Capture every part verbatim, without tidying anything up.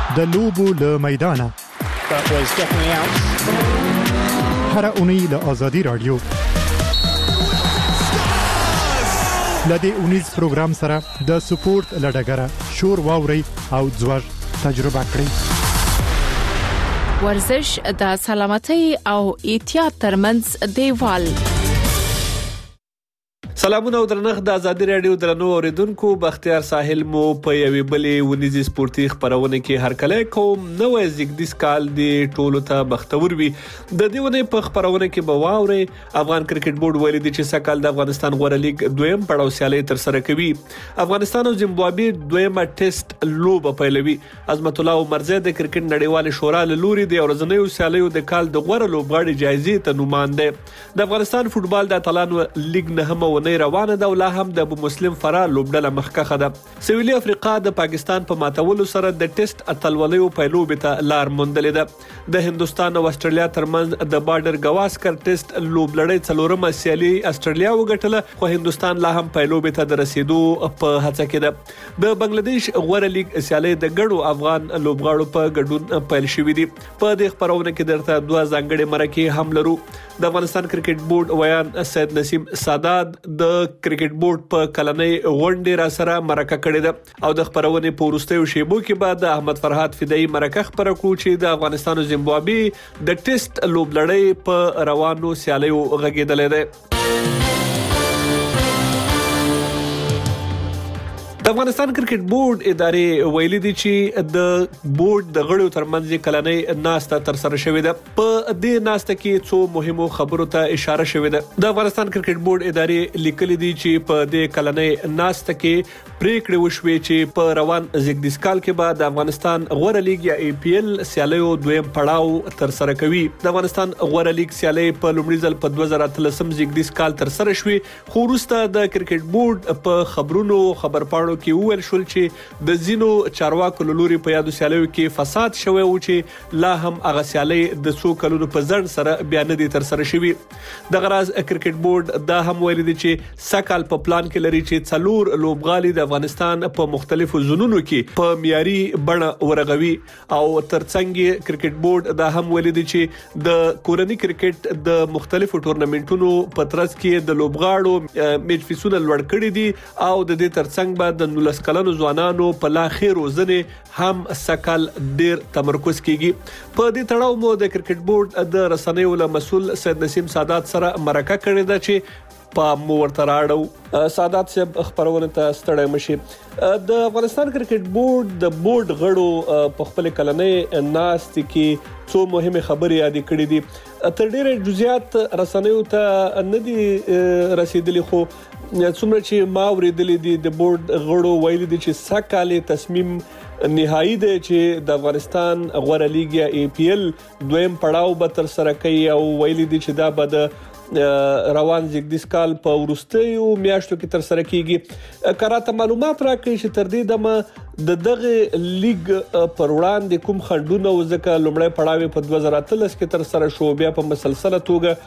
د لوبو له میدانه. That was definitely out. هر اونۍ له آزادي رادیو لدې اونیز پروګرام سره د سپورت لډګره شور واوري او ځوړ تجربه کړئ. ورزش د سلامتۍ او احتیاط ترمنځ دیوال. سلامونه او درنښت د ازادي رادیو درنو اوریدونکو، بختیار ساحل مو په یوې بلې ونیزي سپورتي خبرونه کې هرکلی کوم. نوې زیږدیز کال دی ټولو ته بختور وي. د دې ونې په خبرونه کې به واوري افغان کرکټ بورډ ویلي دی چې سکهال د افغانستان غوړه لیګ دویم پړاو سیالي تر سره کوي. افغانستان او زیمبابوې دویمه ټیسټ لوبه پیلوي. عظمت الله عمرزی د کرکټ نړیوال شورا له لوري د ورځنیو سیالیو د کال د غوړه لوبغاړي جایزې ته نومان دی. د افغانستان فوتبال د اتلانو لیګ نه هم روانه ده، ولا هم د ابو مسلم فرار لوبډله مخکخه ده. سویلي افریقا د پاکستان په ماتولو سره د ټیسټ اتلولیو پیلوبې ته لار موندلې ده. د هندستان او استرالیا ترمنځ د بارډر گواسکر ټیسټ لوبلړۍ څلورمه سیالي استرالیا وګټله، خو هندستان لا هم پیلوبې ته د رسیدو په هڅه کې ده. د بنگلاديش غوړه لیګ سیالي د ګډو افغان لوبغاړو په ګډون پیل شوې دي. په دې خبرونه کې درته دوه ځانګړي مرکې هم لرو. د افغانستان کرکټ بورډ ویان سید نسیم سادات د کرکټ بورډ په کلنۍ غونډې را سره مرکه کړې ده او د خبرونې په وروستیو شیبو کې بعد احمد فرحات فدایي مرکه خبره کړو چې د افغانستان او زیمبابوې د ټیسټ لوبلړۍ په روانو سیالیو غږېدلې ده. د افغانستان کرکټ بورډ ادارې ویلي دي چې د بورډ د غړو ترمنځ کلنۍ ناسته تر سره شوې ده. په دې ناسته کې څو مهمو خبرو ته اشاره شوې ده. د افغانستان کرکټ بورډ ادارې لیکلي دي چې په دې کلنۍ ناسته کې پریکړه وشوه چې په روان زیږدیز کال کې به د افغانستان غوړه لیګ یا ای پی ایل سیالیو دویم پړاو تر سره کوي. د افغانستان غوړه لیګ سیالي په لومړي ځل په دوه زره اتلسم زیږدیز کال تر سره شوه، خو وروسته د کرکټ بورډ په خبرونو خبرپاڼو کې وویل شول چې د زینو چارواکو لوري په یادو سیالیو کې فساد شوی او چې لا هم هغه سیالي د څو کلونو په ځند سره بیا نه دي تر سره شوی. د غراز کرکټ بورډ دا هم ویلي دی چې سکهال په پلان کې لري چې څلور لوبغالي د افغانستان په مختلفو زونونو کې په معیاري بڼه ورغوي. او ترڅنګ کرکټ بورډ دا هم ویلي دی چې د کورنۍ کرکټ د مختلفو ټورنمنټونو په ترڅ کې د لوبغاړو میچ فیسونه لوړ کړي دي او د دې ترڅنګ بعد د نولس کلنو ځوانانو په لا خیر روزنه هم سکهال ډیر تمرکز کیږي. په دې تړاو مو د کرکټ بورډ د رسنیو له مسول سید نسیم سادات سره مرکه کړې ده چې په مو ورته راړو. سادات صاحب خبرونه ته ستړی مشي. د افغانستان کرکټ بورډ د بورډ غړو په خپل کلنۍ ناست کې څو مهمه خبرې یاد کړې دي. تر ډیره جزئیات رسنیو ته نه دي رسیدلي، خو څومره چې ما ورېدلې دي د بورډ غړو ویلي دي چې سکهال تصمیم نهایی دی چې د افغانستان غوړه لیګ یا ای پی ایل دویم پړاو به تر سره کوي او ویلي دي چې دا به د روان زیږدیز کال په وروستیو میاشتو کې تر سره کیږي. کراته معلومات راکړي چې تر دې دمه د دغه لیګ پر وړاندې کوم خنډونه وزکه لومړی پړاو په دوه زره اتلس کې تر سره شو، بیا په مسلسله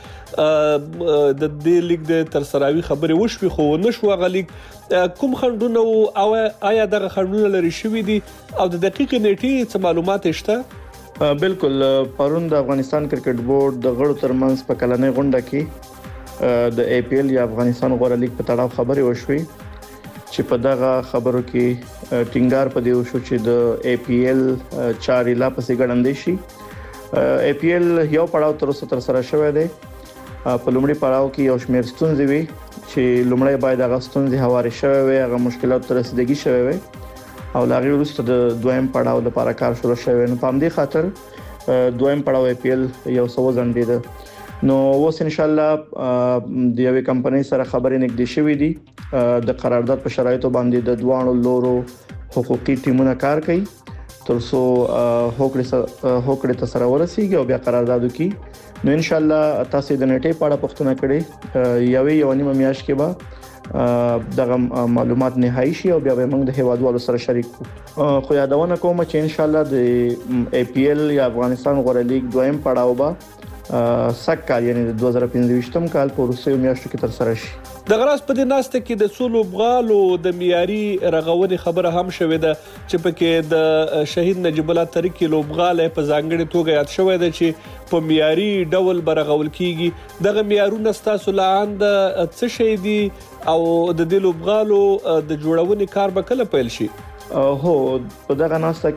توګه د دې لیګ د تر سراوي خبرې وشوي، خو نشو غ لیګ کوم خنډونه او آیا دغه خنډونه لري شوي دي او د دقیق نیټې څه معلومات شته؟ بالکل. پرون د افغانستان کرکټ بورډ د غړو ترمنځ په کلنۍ غونډه کې د ای پی ایل یا افغانستان غوړه لیګ په تړاو خبرې وشوي چې په دغه خبرو کې ټینګار پدې وشو چې د ای پی ایل چاري لا پسې ګړندې شي. ای پی ایل یو پړاو تر اوسه تر سره شوی دی. په لومړي پړاو کې یو شمېر ستونزې وي چې لومړی باید هغه ستونزې هوارې شوی وي، هغه مشکلات تر رسیدګي شوی وي او لاغي وروسته د دویم پړاو لپاره کار شروع شوی. نو په همدې خاطر دویم پړاو ای پی ایل یو څو ځندې ده. نو اوس ان شاء الله د یوې کمپنۍ سره خبرې نږدې شوې دي. د قرارداد په شرایطو باندې د دوانو لورو حقوقي ټیمونه کار کوي ترڅو هوکړه هوکړه ته سره ورسیږي او بیا قراردادو کې. نو ان شاء الله تاسو د نټې په اړه پوښتنه کړې یوې یو نیمه میاشت کې به دغه معلومات نهایی شي او بیا به موږ د هیوادوالو سره شریک کوو. خو یادونه کوم چې ان شاء الله د ای پی ایل یا افغانستان غوړه لیګ دویم پړاو به سکهال یعنی د دوه زره پنځه ویشتم کال په وروستیو میاشتو کې تر سره شي. د غراس په دې ناسته کې د څو لوبغالو د معیاري رغونې خبره هم شوې ده چې پکې د شهید نجیب الله تاریخي لوبغاله په ځانګړي توګه یاد شوې ده چې په معیاري ډول برغول کیږي. دغه معیارونه ستاسو لاند څه شي دي او د دې لوبغالو د جوړونې کار به کله پیل شي؟ هو په دغه ناسته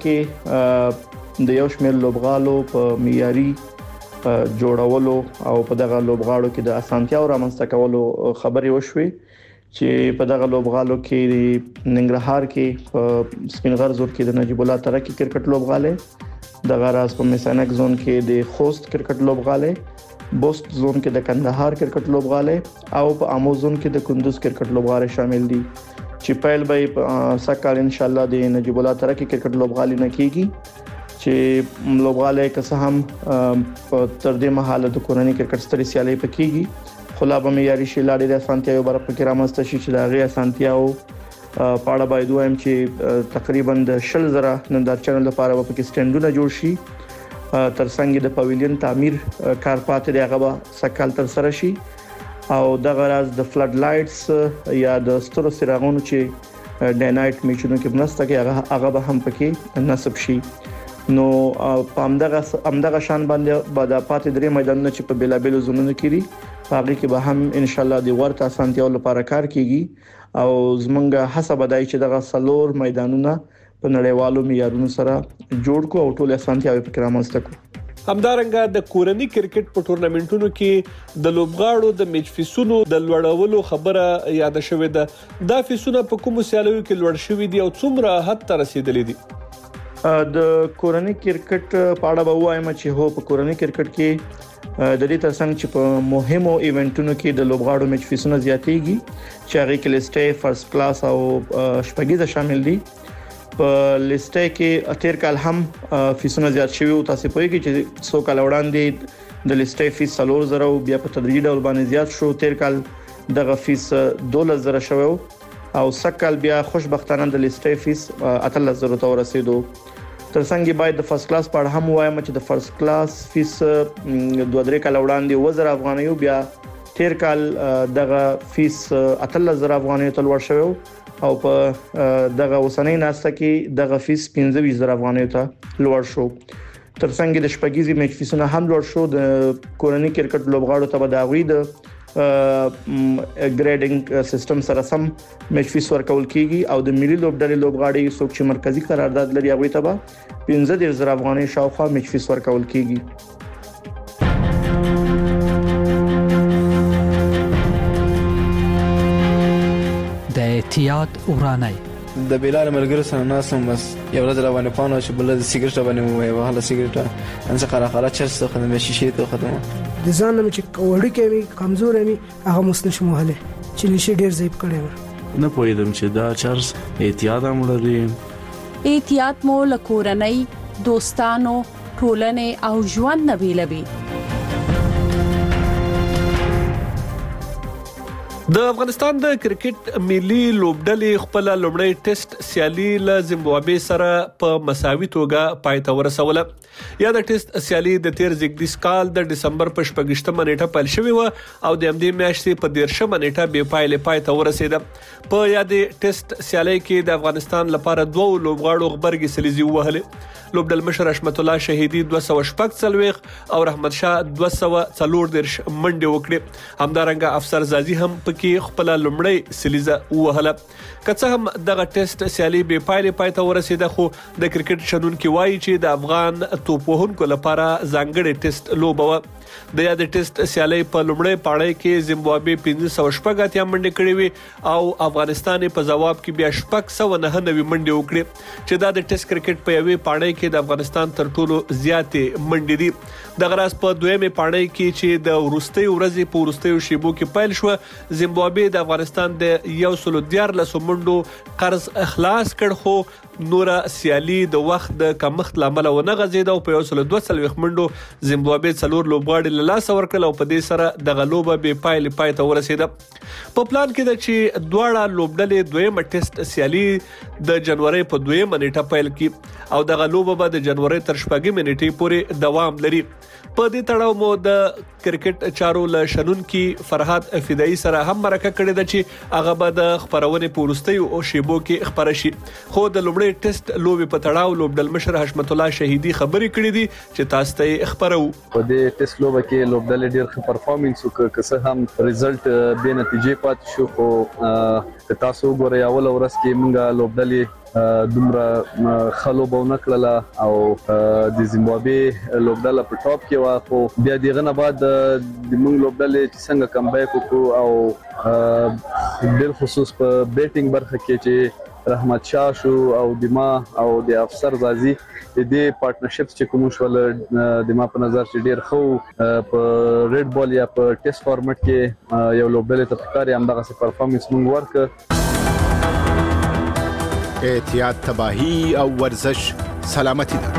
کې د یو شمېر لوبغالو په معیاري جوړولو او په دغه لوبغاړو کې د اسانتیاو رامنځته کولو خبرې وشوې چې په دغه لوبغالو کې ننګرهار کې په سپینغر زور کې د نجیب الله تاریخي کرکټ لوبغاله، د غراس په میسانک زون کې د خوست کرکټ لوبغاله، بوست زون کې د کندهار کرکټ لوبغاله او په امو زون کې د کندوز کرکټ لوبغاله شامل دي چې پیل به سکهال ان شاء الله د نجیب الله تاریخي کرکټ لوبغاله نه کیږي چې لوبغاله که څه هم تر دې مهاله د کورنۍ کرکټ ستړي سیالي پکېږي خو لا به معیاري شي لا ډېر اسانتیاو بر پکې رامنځته شي چې دا غي اسانتیاو پاړه باید وایم چې تقریبا د شل زره نندارچیانو لپاره په کې سټینډونه جوړ شي، ترڅنګ د پاویلین تعمیر کار پاتې دی هغه به سکهال تر سره شي او د غراز د فلډ لایټس یا د ستورو څراغونو چې ډے نایټ میچونو کې بنسته کې هغه هغه به هم پکې نصب شي. نو په همدغه همدغه شان باندې بعد پاتې درې میدانونه چې په بیلابیلو زونونو کې دي هغه کې به هم ان شاء الله د ورته اسانتیاو لپاره کار کیږي او زمونږ حساب دای چې دغه سلور میدانونه په نړیوالو معیارونو سره جوړ کو او ټول اسانتیاو په کرامسته کو. همدارنګه د کورنۍ کرکټ په ټورنمنټونو کې د لوبغاړو د میچ فیسونو د لوړولو خبره یاد شوې ده. دا فیسونه په کوم سیالیو کې لوړ شوې دي او څومره حد ته رسیدلې دي؟ د کورنۍ کرکټ په اړه به وایم چې هو په کورنۍ کرکټ کې د دې ترڅنګ چې په مهمو ایونټونو کې د لوبغاړو میچ فیسونه زیاتېږي چې هغه کې لیسټه فرست کلاس او شپږیزه شامل دي. په لیسټه کې اتیر کال هم فیسونه زیات شوي او تاسو پوهیږئ چې څو کال وړاندې د لیسټه فیس څلور زره او بیا په تدریجي ډول باندې زیات شو. تیر کال دغه فیس دولس زره شوی او سکهال بیا خوشبختانه د لیسټه فیس اتلس زره ته ورسېدو. ترڅنګ باید د فرست کلاس په اړه هم وایم چې د فرست کلاس فیس دوه درې کال وړاندې وزر افغانیو بیا تیر کال دغه فیس اتلس زره افغانیو ته لوړ شوی او په دغه اوسنۍ ناسته کې دغه فیس پنځه ویشت زره افغانیو ته لوړ شو. ترڅنګ د شپږیزي میچ فیسونه هم لوړ شو. د کورنۍ کرکټ لوبغاړو ته به دا غوي د ګریډینګ سیستم سره سم میچ فیس ورکول کیږي او د ملي لوبډلې لوبغاړي څوک چې مرکزی قرارداد لري هغه ته به پنځه دېرش زره افغانۍ شاوخوا میچ فیس ورکول کیږي. د احتیاط ورانای د بیلار ملګرو سره ناسم بس یو ورځ روانه پانو چې بل د سیګریټ باندې وای وهله سیګریټ ان څه خلا خلا چرس ته خدمت شي ته خدمت د ځان نه چې وړي کې کمزور مې هغه مسنه مهله چې نشي ډیر زیب کړي نه پوهیدم چې دا چرس احتیاط هم لري. احتیاط مو لکورنۍ دوستانو ټولنې او ژوند نه بیلوي. د افغانستان د کرکټ ملي لوبډلې خپل لومړی ټیسټ سیالي له زیمبابوې سره په مساوي توګه پای ته ورسوله. یا د ټیسټ سیالي د تیر زیږدیز کال د دسمبر په شپږشتمه نیټه پیل شوې و او د همدې میاشتې په دیرشمه نیټه به پایلې پای ته ورسېده. په یادې ټیسټ سیالي کې د افغانستان لپاره دوه لوبغاړو غبرګي سلیزي وهلې. لوبډل مشر رحمت الله شهیدی دوه سوه شپږ څلويخ او رحمت شاه دوه سوه څلور دیرش منډه وکړه. همدارنګه افسر زازي هم پکې خپل لومړی سلیزه وهله. که څه هم دغه ټیسټ سیالي به پایلې پای ته ورسېده خو د کرکټ شنونکو وایي چې د افغان توپ وهونکو لپاره ځانګړی ټیسټ لوبه و. د یاد ټیسټ سیالي په لومړی پاړۍ کې زیمبابوې پنځه سوه شپږ اتیا منډه کړې وي او افغانستان په جواب کې بیا شپږ سوه نهه نوي منډه وکړې چې دا د ټیسټ کرکټ په یوې پاړۍ کې د افغانستان تر ټولو زیاتې منډې دي. د غراس په دویمه پاړۍ کې چې د ورستۍ ورځې په ورستۍ شیبو کې پیل شو زیمبابوې د افغانستان د یو سل دیارلس منډو قرض اخلاص کړ خو نورا سیالي د وخت د کمښت لامل و نه غزیده او په یو سل دوه څلويخ منډو زیمبابوې څلور لوبغاړي له لاسه ورکړل او په دې سره د غلوبه به پایلې پای ته ورسېده. په پلان کې د چې دواړه لوبډلې دویمه ټیسټ سیالي د جنوري په دویمه نیټه پیل کی او د غلوبه به د جنوري تر شپږمې نیټې پورې دوام لري. په دې تړاو مو د کرکټ چارو له شنونکي فرحات فدایي سره هم هم مرکه کړې ده چې هغه به د خبرونې په وروستیو او شیبو کې خبره شي. خو د لومړي ټیسټ لوبي په تړاو لوبډل مشر حشمت الله شهیدي خبرې کړې دي چې تاسو ته خبرو. په دې ټیسټ لوبه کې لوبډل ډېر ښه پرفارمنس وکړ، که څه هم ریزلټ به نتیجې پات شو، خو تاسو ګورئ اول ورځ کې موږ لوبډلې دومره خلو بونه کړله او د زیمبابوې لوبډله په ټاپ کې وا، خو بیا دغه نه بعد د موږ لوبډلې چې څنګه کمبیک وکړو او بل خصوص په بیټینګ برخه کې چې رحمت شاه شو او دما او د افسر زازي د دې پارټنرشپ چې کوم شول د ما په نظر چې ډیر خو په ریډ بال یا په ټیسټ فارمټ کې یو لوبډلې ته پکاري هم دغه پرفارمنس موږ ورک. احتیاط تباہی او ورزش سلامتی ده.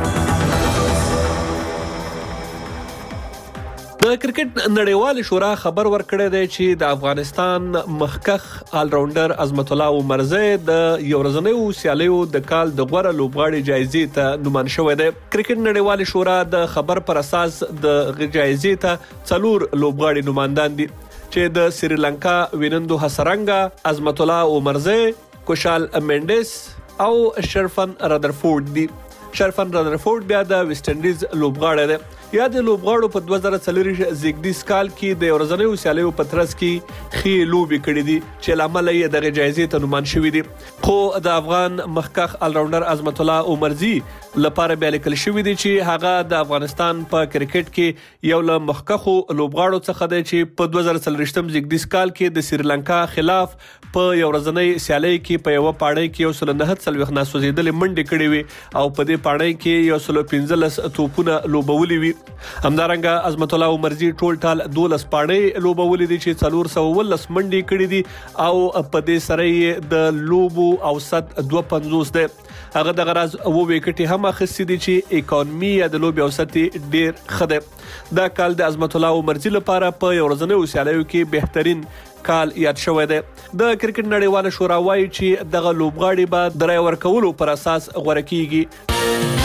د کرکټ نړیوال شورا خبر ورکړی دی چې د افغانستان مخکخ آل راونډر عظمت الله عمرزی د یو ورځنیو سیالیو د کال د غوړه لوبغاړي جایزې ته نوماند شوی دی. کرکټ نړیوال شورا د خبر پر اساس د جایزې ته څلور لوبغاړي نوماندان دي چې د سریلانکا وینندو حسرنګا، عظمت الله عمرزی، کوشال مینډس او شرفن رادرفورد دي. شرفن رادرفورد بیا د ویسټ انډیز لوبغاړی دی. یا د لوبغاړو په دوه زره څلور زیږدیز کال کې د ورځنیو سیالیو په ترڅ کې ښې لوبې کړې دي چې لامل یې دغه جایزې ته نوماند شوي دي. خو د افغان مخکخ آل راونډر عظمت الله عمرزی لپاره بیا لیکل شوي دي چې هغه د افغانستان په کرکټ کې یو له مخکخو لوبغاړو څخه دی چې په دوه زره څلور زیږدیز کال کې د سریلانکا خلاف په یو ورځنۍ سیالۍ کې په یو پاړۍ کې یو سل نه څلوېښت ناسوځېدلې منډې کړې وي او په دې پاړۍ کې یو سل پنځلس توپونه لوبولې وي. همدارنګه عظمت الله عمرزی ټول ټال دولس پاړۍ لوبولې دي چې څلور سوه ولس منډې کړې دي او په دې سره یې د لوبو اوسط دوه پنځوس دی. هغه د غراز او وکټي هم اخیستي دي چې اکانومي یا د لوبي اوسط ډیر ښه دی. دا کال د عظمت الله عمرزی لپاره په یو ورځنیو سیالیو کې بهترین کال یاد شوی دی. د کرکټ نړیواله شورا وايي چې دغه لوبغاړي به د رای ورکولو پر اساس غوړه کیږي.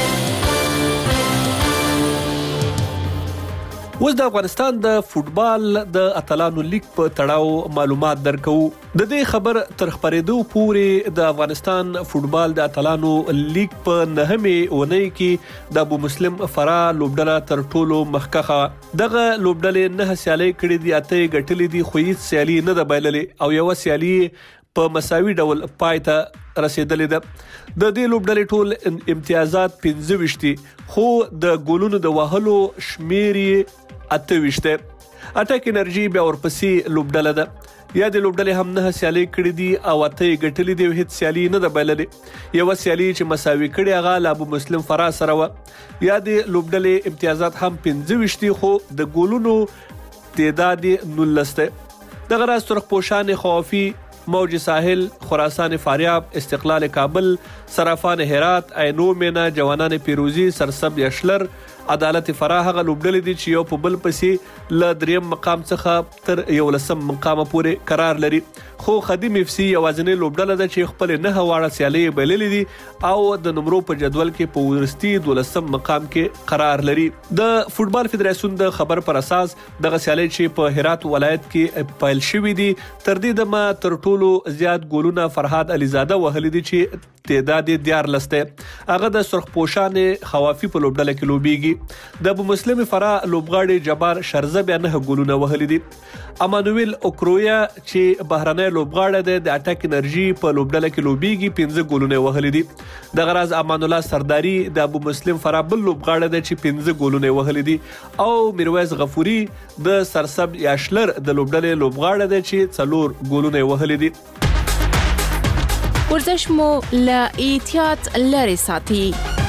اوس د افغانستان د فوتبال د اتلانو لیگ په تړاو معلومات درکو. د دې خبر تر خبرېدو پورې د افغانستان فوتبال د اتلانو لیگ په نهمې اونۍ کې د ابو مسلم فرا لوبډله تر ټولو مخکخه. دغه لوبډلې نه سیالي کړې دي، اته ګټلې دي، خو هیڅ سیالي نه ده بایللې او یو سیالي په مساوي ډول پای ته رسیدلې ده. د دې لوبډلې ټول امتیازات پنځه ویشت دي، خو د ګولونو د وهلو شمیر یې اته ویشت دی. اټک انرژي بیا ورپسې لوبډله ده. یا د لوبډلې هم نه سیالي کړې دي او اته ګټلې دي، هیڅ سیالي نه ده بایللې. یو سیالي چې مساوي کړي هغه له ابو مسلم فرا سره و. یا د لوبډلې امتیازات هم پنځه ویشت دي، خو د ګولونو تعداد نولس دی. دغه راز سرخپوشان خوافي، موج ساحل، خراسان فاریاب، استقلال کابل، صرافان هرات، عینو مینا، جوانان پیروزی، سرسب یشلر، عدالت فرا هغه لوبډلې دي چې یو په بل پسې له دریم مقام څخه تر یولسم مقام پورې قرار لري. خو خدیم اف سی یوازینۍ لوبډله ده چې خپل نه واړه سیالي بللې دي او د نمرو په جدول کې په ورستي دولسم مقام کې قرار لري. د فوتبال فدراسیون د خبر پر اساس دغه سیالي چې په هرات ولایت کې پیل شوې دي تر دې دمه تر ټولو زیات ګولونه فرهاد علیزاده وهلي دي چې تعداد یې دیارلس دی. هغه د سرخپوشان خوافي په لوبډله کې لوبیږي. د ابو مسلم فرا لوبغاړي جبار شرزه بیا نه ګولونه وهلي دي. امانویل اوکرویا چې بهرنۍ لوبغاړی دی د اټک انرژي په لوبډله کې لوبیږي، پنځه ګولونه وهلي دي. د غراز امان الله سرداری د ابو مسلم فرا بل لوبغاړی دی چې پنځه ګولونه وهلي دي او میرویس غفوري د سرسب یاشلر د لوبډلې لوبغاړی دی چې څلور ګولونه وهلي دي. ورزش مو له احتیاط لري ساتي.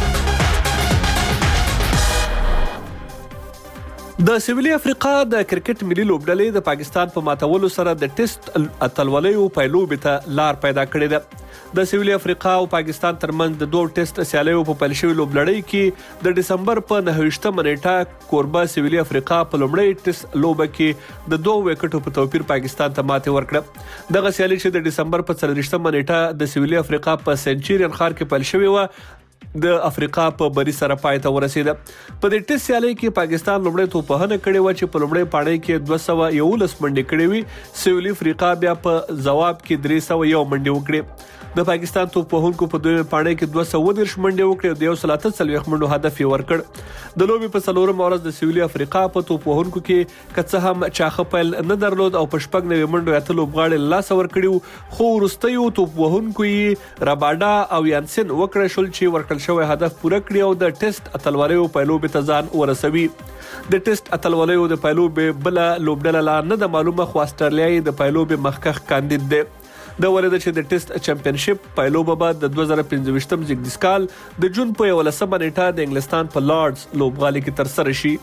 د سویلي افریقا د کرکټ ملي لوبډلې د پاکستان په ماتولو سره د ټیسټ اتلولیو پیلوبې ته لار پیدا کړې ده. د سویلي افریقا او پاکستان ترمنځ د دوه ټیسټ سیالیو په پیل شوي لوبلړۍ کې د ډسمبر په نهه ویشتمه نیټه کوربه سویلي افریقا په لومړۍ ټیسټ لوبه کې د دوه وکټو په توپیر پاکستان ته ماتې ورکړه. دغه سیالي چې د ډسمبر په څلور ویشتمه نیټه د سویلي افریقا په سنچورین ښار کې پیل شوې وه د افریقا په بری سره پای ته ورسید. په دې ټیسټ سیالي کې پاکستان لومړی توپخانه کړې و چې په لومړی پاړۍ کې دوه سوه یولس منډې کړې وي. سویل افریقا بیا په جواب کې درې سوه یو منډې وکړې. د پاکستان توپوهونکو په دویمه پاړۍ کې دوه سوه دېرش منډې وکړې او د یو سل اته څلوېښت منډو هدف یې ورکړ. د لوبې په څلورمه ورځ د سویلي افریقا په توپوهونکو کې که څه هم چاخه پیل نه درلود او په شپږ نوي منډو اته لوبغاړي له لاسه ورکړي، خو وروستیو توپوهونکو یې راباډا او یانسن وکړه شول چې ورکړل شوی هدف پوره کړي او د ټیسټ اتلولیو پیلوبې ته ځان ورسوي. د ټیسټ اتلولیو د پیلوبې بله لوبډله لا نه ده معلومه، خو استرالیا د پیلوبې مخکښ کاندید دی. د ورده چې د ټیسټ چمپیونشپ پایلوبه بعد د دوه زره پنځه زیږدیز کال د جون په یولسمه نیټه د انګلستان په لارډز لوبغالي کې ترسره شي.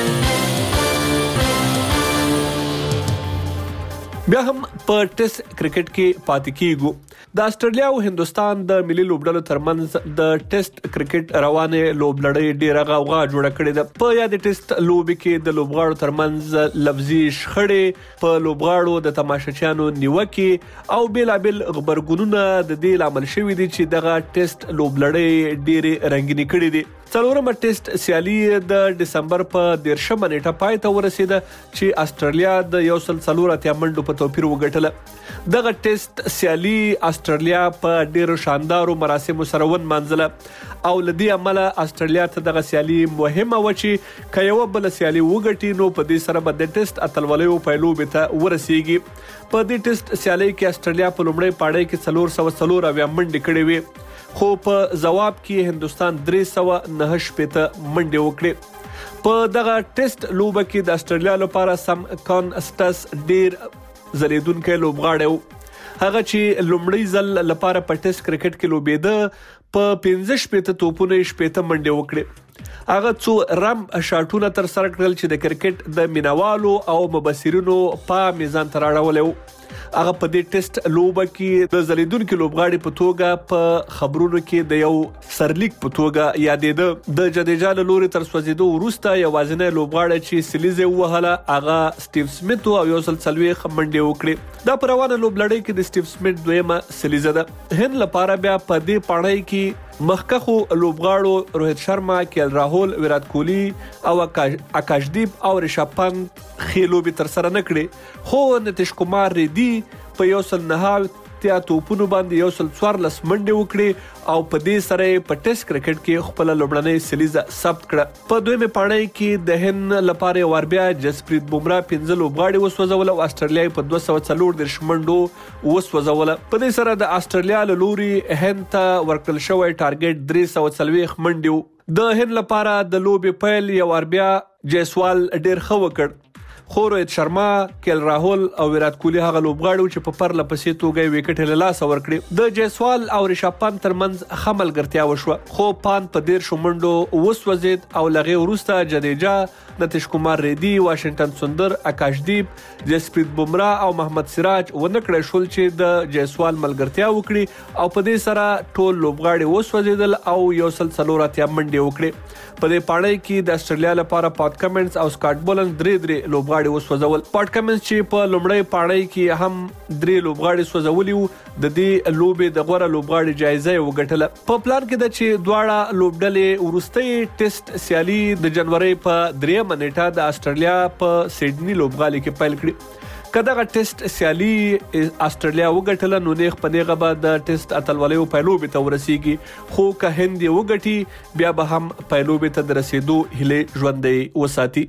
بیا هم په ټیسټ کرکټ کې پاتې کیږو. د استرالیا او هندستان د ملي لوبډلو ترمنځ د ټیسټ کرکټ روانه لوبلړۍ ډیره غوغا جوړه کړې ده. په یاد ټیسټ لوبي کې د لوبغاړو ترمنځ لفظي شخړې، په لوبغاړو د تماشچیانو نیوکې او بیلابل خبرګونونه د دې لامل شوي دي چې دغه ټیسټ لوبلړۍ ډیره رنگینی کړې دي. څلورمه ټیسټ سیالي د دسمبر په دیرشمه نیټه پای ته ورسیده چې استرالیا د یو سل څلور اتیا منډو په توپیر وګټله. دغه ټیسټ سیالي استرالیا په ډیرو شاندارو مراسمو سره ونمانځله او لدی عمله استرالیا ته دغه سیالي مهمه و چې که یو بل سیالي وګټي نو په دې سره به د ټیسټ اتلولیو پیلوبې ته ورسیږي. په دې ټیسټ سیالي کې استرالیا په لومړی پاړۍ کې څلور سوه څلور اویا منډې کړې وې، خو په جواب کې هندستان درې سوه نهه شپېته منډې وکړې. په دغه ټیسټ لوبه کې د استرالیا لپاره سم کانسټس ډیر زریدونکو لوبغاړی و. هغه چې لومړی ځل لپاره په ټیسټ کرکټ کې لوبېده په پنځه شپېته توپونه شپېته منډې وکړې. هغه څو رم شاټونه تر سره کړل چې د کرکټ د مینوالو او مبصرینو په میزان تر اړولې و. هغه په دې ټیسټ لوبه کې د زلیدونکو لوبغاړي په توګه په خبرونو کې د یو سرلیک په توګه یادېده. د جدیجا له لوري تر سوځېدو وروسته یوازینی لوبغاړی چې سلیزه وهله هغه سټیو سمیت او یو سل څلوېښت منډې وکړې. دا په روانه لوبلړۍ کې د سټیو سمیت دویمه سلیزه ده. هند لپاره بیا په دې پاړۍ کې مخکښو لوبغاړو روهیت شرما، کیل راهول، ویرات کوهلی او آکاشدیپ او ریشاب پنت ښې لوبې ترسره نه کړې، خو نتیش کمار ریډي په یو سل نهه اتیا توپونو باندې یو سل څوارلس منډې وکړې او په دې سره په ټیسټ کرکټ کې خپل لومړنۍ سلیزه ثبت کړه. په دویمه پاړۍ کې د هند لپاره یو وار بیا جسپریت بومرا پنځه لوبغاړي وسوځول او استرالیا په دوه سوه څلور دېرش منډو وسوځول. په دې سره د استرالیا له لوري هند ته ورکړل شوی ټارګټ درې سوه څلوېښت منډې و. د هند لپاره د لوبې پیل یو وار بیا جیسوال ډیر ښه وکړ، خو روهیت شرما، کیل راهول او ویرات کوهلی هغه لوبغاړي چې په پرله پسې توګه وکټ له لاسه ورکړي. د جیسوال او ریشاب پنت ترمنځ ښه ملګرتیا وشوه، خو پنت په دېرشو منډو وسوځید او له هغې وروسته جدیجا، نتیش کمار ریډي، واشنګټن سندر، آکاشدیپ، جسپریت بومرا او محمد سراج ونه کړی شول چې د جیسوال ملګرتیا وکړي او په دې سره ټول لوبغاړي وسوځیدل او یو سل څلور اتیا منډې وکړې. په دې پاړۍ کې د استرالیا لپاره پات کمنز او سکاټ بولن درې درې لوبغاړي وسوځول. پات کمنز چې په لومړی پاړۍ کې هم درې لوبغاړي سوځولي وو، د دې لوبې د غوره لوبغاړي جایزه یې وګټله. په پلان کې ده چې دواړه لوبډلې وروستۍ ټیسټ سیالي د جنوري په دریمه نیټه د استرالیا په سیډني لوبغالي کې پیل کړي. که دغه ټیسټ سیالي استرالیا وګټله نو نیغ په نیغه به د ټیسټ اتلولیو پیلوبې ته ورسیږي، خو که هند یې وګټي بیا به هم پیلوبې ته د رسیدو هیلې ژوندۍ وساتي.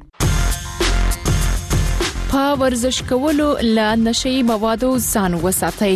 په ورزش کولو له نشي موادو ځان وساتئ.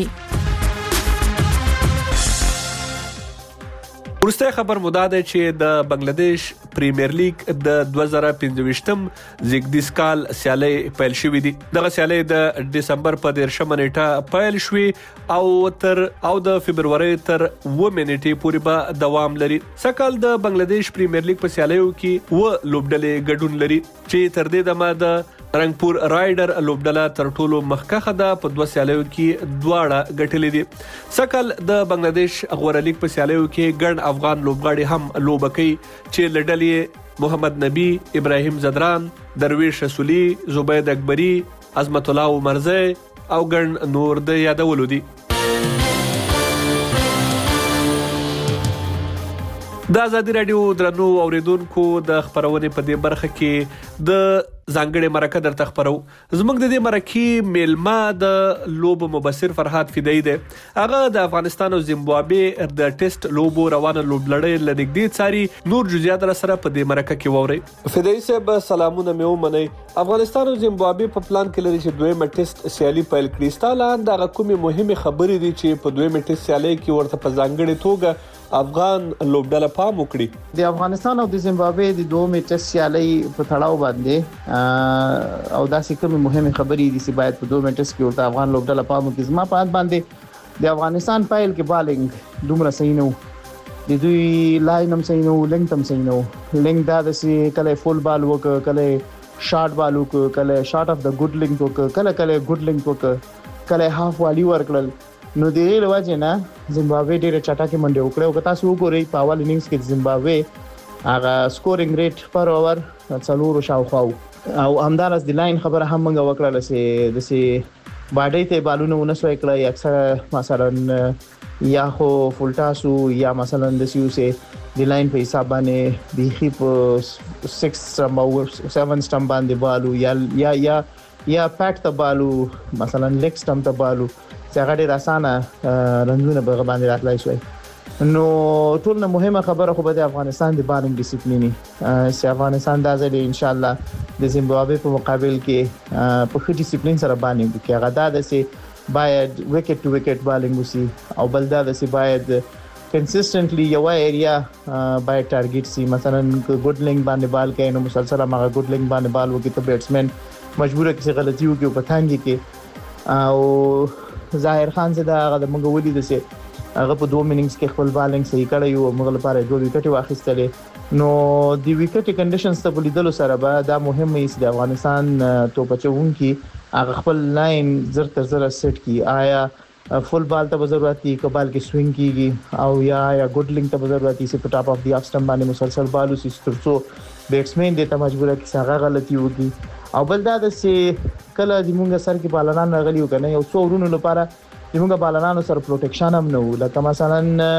ورسته خبر مو دا ده چې د بنگلاديش پریمیر لیگ د دوه زره پنځه زیږدیز کال سیالي پیل شوې دي. دغه سیالي د دسمبر په دیرشمه نیټه پیل شوې او تر او د فبرवरी تر اووه نیټې پورې به دوام لري. سکهال د بنگلاديش پریمیر لیگ په سیالیو کې و لوبډلې ګډون لري چې تر دې دمه د رنگپور رایډر لوبډله تر ټولو مخکښه ده، په دوه سیالیو کې دواړه ګټلې دي. سکهال د بنگلاديش غوره لیگ په سیالیو کې ګڼ افغان لوبغاړي هم لوبه کوي چې لډلې محمد نبی، ابراهیم زدران، درویش رسولی، زبید اکبری، عظمت الله عمرزی او ګڼ نور د یادولو دي. د ازادي رادیو درنو اوریدونکو د خبرونه په دې برخه کې د ځانګړي مرکه درته خبرو. زموږ د دې مرکې میلمه د لوب مبصر فرهاد فدایی دی. هغه د افغانستان او زیمبابوې د ټیسټ لوبو روانه لوبلړۍ لنګدي څاري. نور جزئیات سره په دې مرکه کې ووري. فدایی صاحب سلامونه مې ومنئ. افغانستان او زیمبابوې په پلان کې لري چې دویمه ټیسټ سیالي پیل کړي. ستاله د کومې مهمه خبرې دي چې په دویمه ټیسټ سیالي کې ورته په ځانګړي توګه افغان لوبډله پام وکړي. د افغانستان او د زیمبابوې د دوه میچ سیالي په تړاو باندې او داسې کومه مهمه خبرې دي چې باید په دوه میچ کې ورته افغان لوبډله پام وکړي. زما په اند باندې د افغانستان پایل کې بالینګ دومره صحیح نه و. د دوی لاین هم صحیح نه و، لنګ هم صحیح نه و. لنګ دا د سي کله فول بال وک، کله شارټ بال وک، کله شارټ اف د ګډ لنګ وک، کله کله ګډ لنګ وک، کله هاف والی ورکړل. نو د دې لوجه نه زیمبابوې ډېر چټکه منډه وکړه. او تاسو وګورئ په اول انینګز کې زیمبابوې هغه سکورینګ ریټ پر اوور څلور شاوخوا او همدارس د لاین خبره هم موږ وکړه چې د سي باډۍ ته بالونه ونسوي کړی. اکثر مثلا یا خو فولټاسو یا مثلا د سیوسه د لاین په حساب باندې د خي په سکس سټمپ سیون سټمپ باندې بالو یا یا یا یا پټ ته بالو مثلا لیګ سټمپ ته بالو څنګه ډیر اسانه رنځونه به باندې راتلای شوی. نو ټول نه مهمه خبره خو به د افغانستان د بالینګ ډیسپلینی چې افغانستان د ځلې ان شاء الله د زیمبابوې په مقابل کې په خې ډیسپلین سره باندې کې هغه دا د سي باید وکټ ټو وکټ بالینګ وسی او بل دا د سي باید کنسستنټلی یو ایریا باید ټارګټ سی. مثلا ګډ لنګ باندې بال کوي نو مسلسل هغه ګډ لنګ باندې بال وکړي ته بیټسمن مجبور کړي غلطي وکړي په تانګي کې. او ظاهر خان زه دا هغه د موږ ولید چې هغه په دوه میننګز کې خپل بالینګ صحیح کړی او موږ لپاره دوه وکټ واخیستلې. نو د وکټ کنډیشنز ته بلیدلو سره به دا مهمه است د افغانستان توپچون کې هغه خپل لاین زر تر زر سیټ کی. آیا فول بال ته ضرورت دي کبال کې سوینګ کیږي او یا یا ګډ لینګ ته ضرورت دي چې په ټاپ اف دی اف سټم باندې مسلسل بالو سي ترڅو بیټسمن دې ته مجبور کړي چې هغه غلطي وکړي. او بل دا د سي کله د مونږ سر کې بالانان راغلي وکنه یو څو ورونو لپاره د مونږ بالانانو سره پروټیکشن هم نه و. لکه مثلا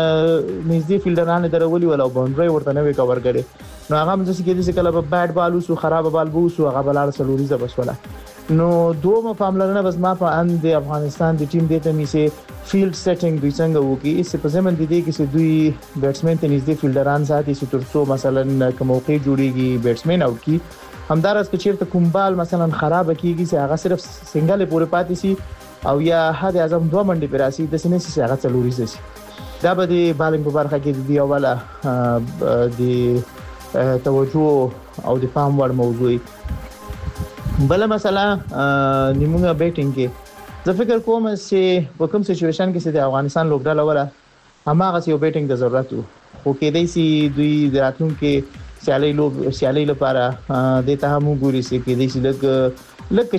نږدې فیلډرانه درولي ولا باونډري ورته نه وی کور کړي. نو هغه هم ځکه چې کله په بیټ بالو سو خراب بال بو سو هغه بلار سلوري ز بس ولا. نو دوه پاملرنه بس ما په ان د افغانستان د ټیم دته می سي فیلډ سیټینګ دوی څنګه وکي اس په زمن دي کې چې دوی بیټسمن ته نږدې فیلډران ساتي چې ترڅو مثلا کوم موقع جوړيږي بیټسمن او کی همدارس که چیرته کوم بال مثلا خراب کیږي چې هغه صرف سنگل پورې پاتې سي او یا حد اعظم دوه منډي پر راسي د سینې سي هغه څلوري سي. دا به د بالینګ په برخه کې دی اوله د توجه او د پام وړ موضوع. بل مثلا نیمه بیټینګ کې زه فکر کوم چې په کوم سچويشن کې چې د افغانستان لوبډله ولا هماغه یو بیټینګ د ضرورت وو خو کې دی سي دوی د راتلونکو سیالي لوب سیالي لپاره د ته هم ګوري سي کې دي چې لګ لکه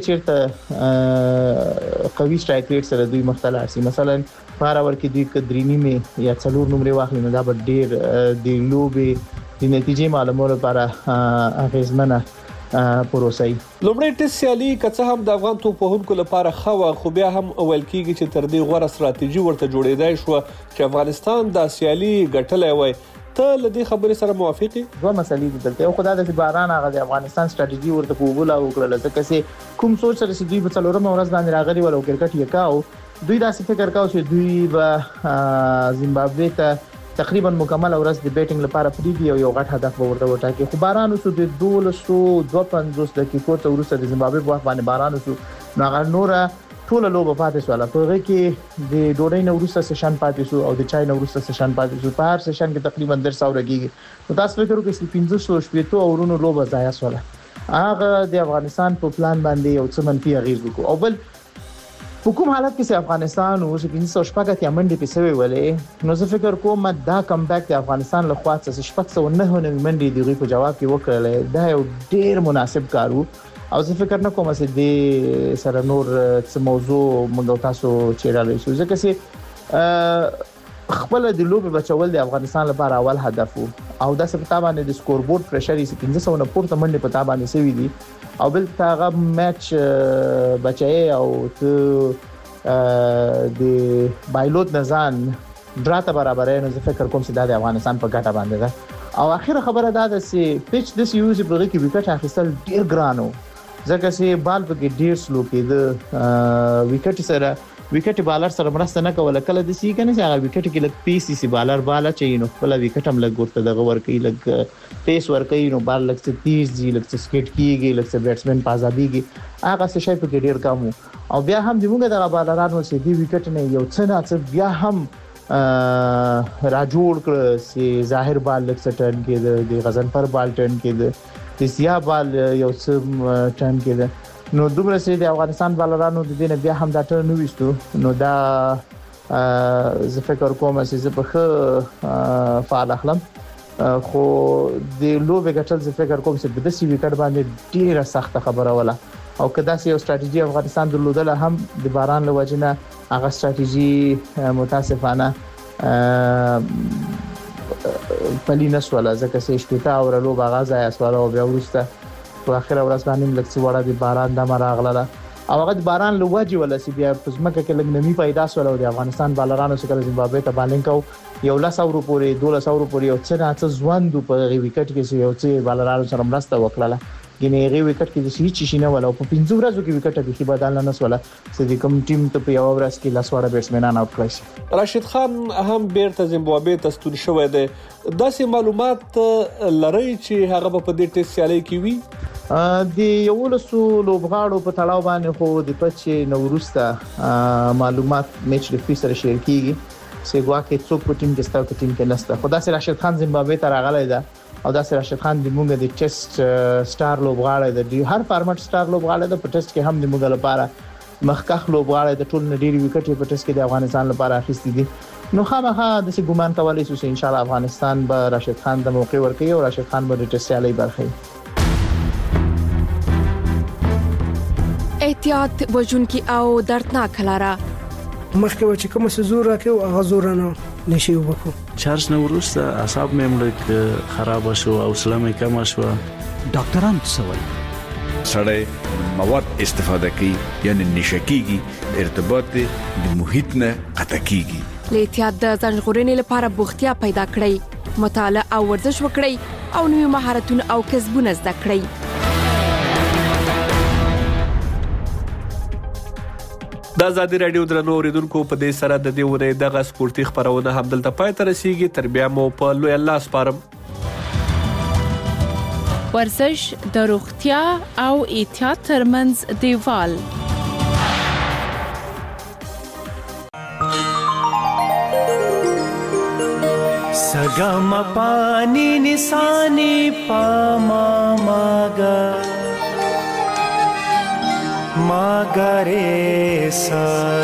چیرته قوي سټرایک ریټ سره دوی مختلف سي. مثلا فار اور کې دوی کدرینی می یا څلور نمبر واخلي نو دا به ډیر د لوبې د نتیجې معلومولو لپاره اغیزمنه پروسه. لومړی ټیسټ سیالي کڅه هم د افغان توپ وهونکو لپاره خو خو بیا هم اول کېږي چې تر دې غوړه ستراتیژي ورته جوړېدای شو چې افغانستان د سیالي ګټلې وای. ته لدی خبرې سره موافقي؟ دوه مسلې دي دلته. خو دا د باران هغه د افغانستان ستراتیژي ورته قبول او کړل ځکه چې کوم سوچ سره چې دوی په څلورم ورځ باندې راغلي ول او کرکټ یې کاو دوی داسې فکر کاو چې دوی به زیمبابوې ته تقریبا مکمل ورځ د بیټینګ لپاره پریږدي او یو غټ هدف به ورته وټاکي. خو باران وسو د دولسو دوه پنځوس دقیقو ته وروسته د زیمبابوې په وخت باندې باران وسو نو هغه نور ټول لوب پاتې شو. په هغه کې د ډوډۍ نو وروسته سیشن پاتې شو او د چای نو وروسته سیشن پاتې شو. په هر سیشن کې تقریبا ډېر څو رګيږي. نو تاسو فکر وکړئ چې پنځه سوه شپږ اورونو لوب ضایع شول. هغه د افغانستان په پلان باندې یو څه منفي اغیز وکړو. او بل حکومت حالت کې افغانستان او چې پنځه سوه شپږ ته منډي پسوي ولې نو زه فکر کوم دا کم بیک د افغانستان له خوا څخه شپږ سوه نه منډي دی په جواب کې وکړل. دا یو ډېر مناسب کارو او زه فکر نه کوم چې د سره نور څه موضوع موږ تاسو چیرې شو ځکه چې خپل د لوب بچول د افغانستان لپاره اول هدف وو او د سپتا باندې د سکور بورډ پرشر یې پنځه سوه نه پورته منډي په تا باندې سوي دي او بل هغه میچ بچای او ته د بایلوت نزان ډرا ته برابرې نو زه فکر کوم چې دا د افغانستان په ګټه باندې ده او اخیره خبره دا ده چې پیچ د سیوز په کې وکټ اخیستل ډیر ګرانو ځکه چې بال په کې ډیر سلو کېده وکټ سره وکټ بالر سره مرسته نه کوله کله د سی کنه چې هغه وکټ کې لګ پی سی سی بالر بالا چي نو خپل وکټ هم لګ ورته دغه ور کوي لګ پیس ور کوي نو بال لګ څه تیز دي لګ څه سکیټ کیږي لګ څه بیټسمن پازابيږي هغه څه شي په کې ډیر کم او بیا هم د موږ دغه بالرانو چې دی وکټ نه یو څه نه څه بیا هم را جوړ کړ چې ظاهر بال لګ څه ټرن کې د غزنفر بال ټرن کې د سیا بال یو څه ټرن کې نو دومره سي د افغانستان بالرانو د دینه بیا هم دا ټر نو وستو نو دا زه فکر کوم چې زه په خه فعال اخلم خو د لوبه ګټل زه فکر کوم چې د سی وکټ باندې ډیره سخت خبره ولا او کدا سي یو ستراتیژي افغانستان درلودل هم د باران لوجنه هغه ستراتیژي متاسفانه پلینس ولا ځکه چې شپته اور لوبه غازه اسواله او بیا ورسته په اخر ورځ باندې لکه وړه د باران د مراغله او هغه د باران لوجي ولا سی بیا په ځمکه کې لګ نمی پیدا سول او د افغانستان بالرانو سره زیمبابوې ته بالینګ کو یو لاس اورو پورې دوه اورو پورې او څه نه څه ځوند په وکټ کې یو څه بالرانو سره مرسته وکړه ګینه غي وکټ کې چې هیڅ شي نه ولا په پنځو ورځو کې وکټ به بدل نه وسوله چې د کوم ټیم ته په یو ورځ کې لاس وړه بیټسمنان اوټ کړی راشد خان هم بیرته زیمبابوې ته ستون شوی دی داسې معلومات لري چې هغه په دې ټیسټ سیالي کې وي د یو لسو لوبغاړو په تړاو باندې خو د پچې نوروسته معلومات میچ د فیسر شیر کیږي چې ګواکې څوک په ټیم کې ستاسو په ټیم کې نشته خدا سره راشد خان زیمبابوې ته راغلی دا او دا سره راشد خان د موږ د ټیسټ سٹار لوبغاړی دی هر فارمټ سٹار لوبغاړی د ټیسټ کې هم د موږ لپاره مخکخ لوبغاړی د ټول نډيري وکټ په ټیسټ کې د افغانستان لپاره اخیستي دي نو خامخا د څه ګمان کولای شو چې ان شاء الله افغانستان به راشد خان د موقع ورکړي او راشد خان به د ټیسټ سیالي برخه احتیاط وجونکي او دردناک لاره مخکې و چې کوم څه زور راکې او هغه زور نه نشي وکړو چارج نه ورسته اعصاب مې مړ خراب شو او سلامه کم شو ډاکټران څه وایي سړی مواد استفاده کوي یعنی نشکیږي ارتباط د محیط نه قطع کیږي له احتیاط د ځان ژغورنې لپاره بوختیا پیدا کړئ مطالعه او ورزش وکړئ او نوي مهارتونه او کسبونه زده کړئ د ازادي رادیو درنو اوریدونکو په دې سره د دې ورې دغه سپورتي خبرونه هم دلته پای ته رسیدي تر بیا مو په لوی الله سپارم ورزش د روغتیا او احتیاط ترمنځ دیوال سگم پانی نسانی پاما ماگا ماگره سا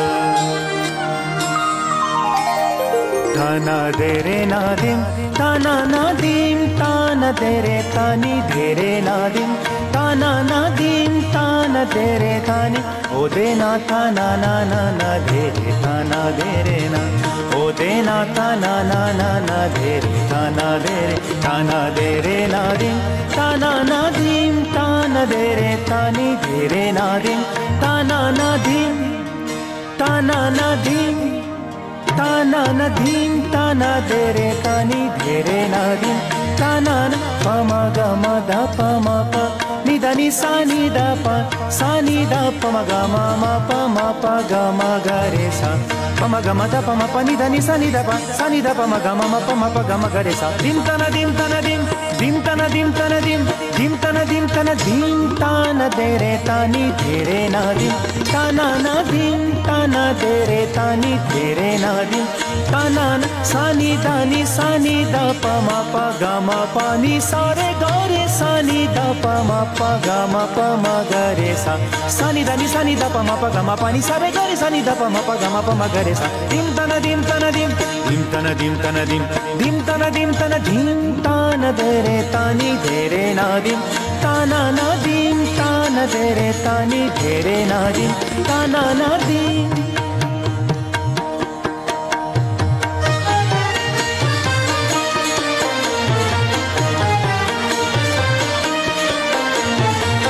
تانا دیره نادیم تانا نادیم تانا دیره تانی دیره نادیم تانا نادیم تانا دیره تانی او دینا تانا نا نا نا دیره تانا دیره نا او دینا تانا نا نا نا دیره تانا دیره تانا دیره نادیم تانا نادیم تانا دیره تانی دیره نادیم تانا نادیم تانا نادیم تانا ندیم تانا دیره تانی دیره نادیم تانا پما گما دا پما پا ندا نی سانی دا پا سانی دا پما گما ما پما پا گما گره سا پما گما دا پما پا ندا نی سانی دا پا سانی دا پما گما ما پما پا گما گره سا دیم تانا دیم تانا دیم دیم تانا دیم تانا دیم دیم تانا دیم تانا دیم تانا دیره تانی دیره نادیم تانا نادیم تانا دیره تانی دیره نادیم تانا سانی دانی سانی دا پما پا گما پانی سارے گارے سانی دا پما پا گما پما گرے سا سانی دانی سانی دا پما پا گما پانی سارے گارے سانی دا پما پا گما پما گرے سا دیم تانا دیم تانا دیم دیم تانا دیم تانا دیم دیم تانا دیم تانا دیم تانا دیره تانی دیره نادیم تانا نادیم تانا دیره تانی دیره نادیم تانا نادیم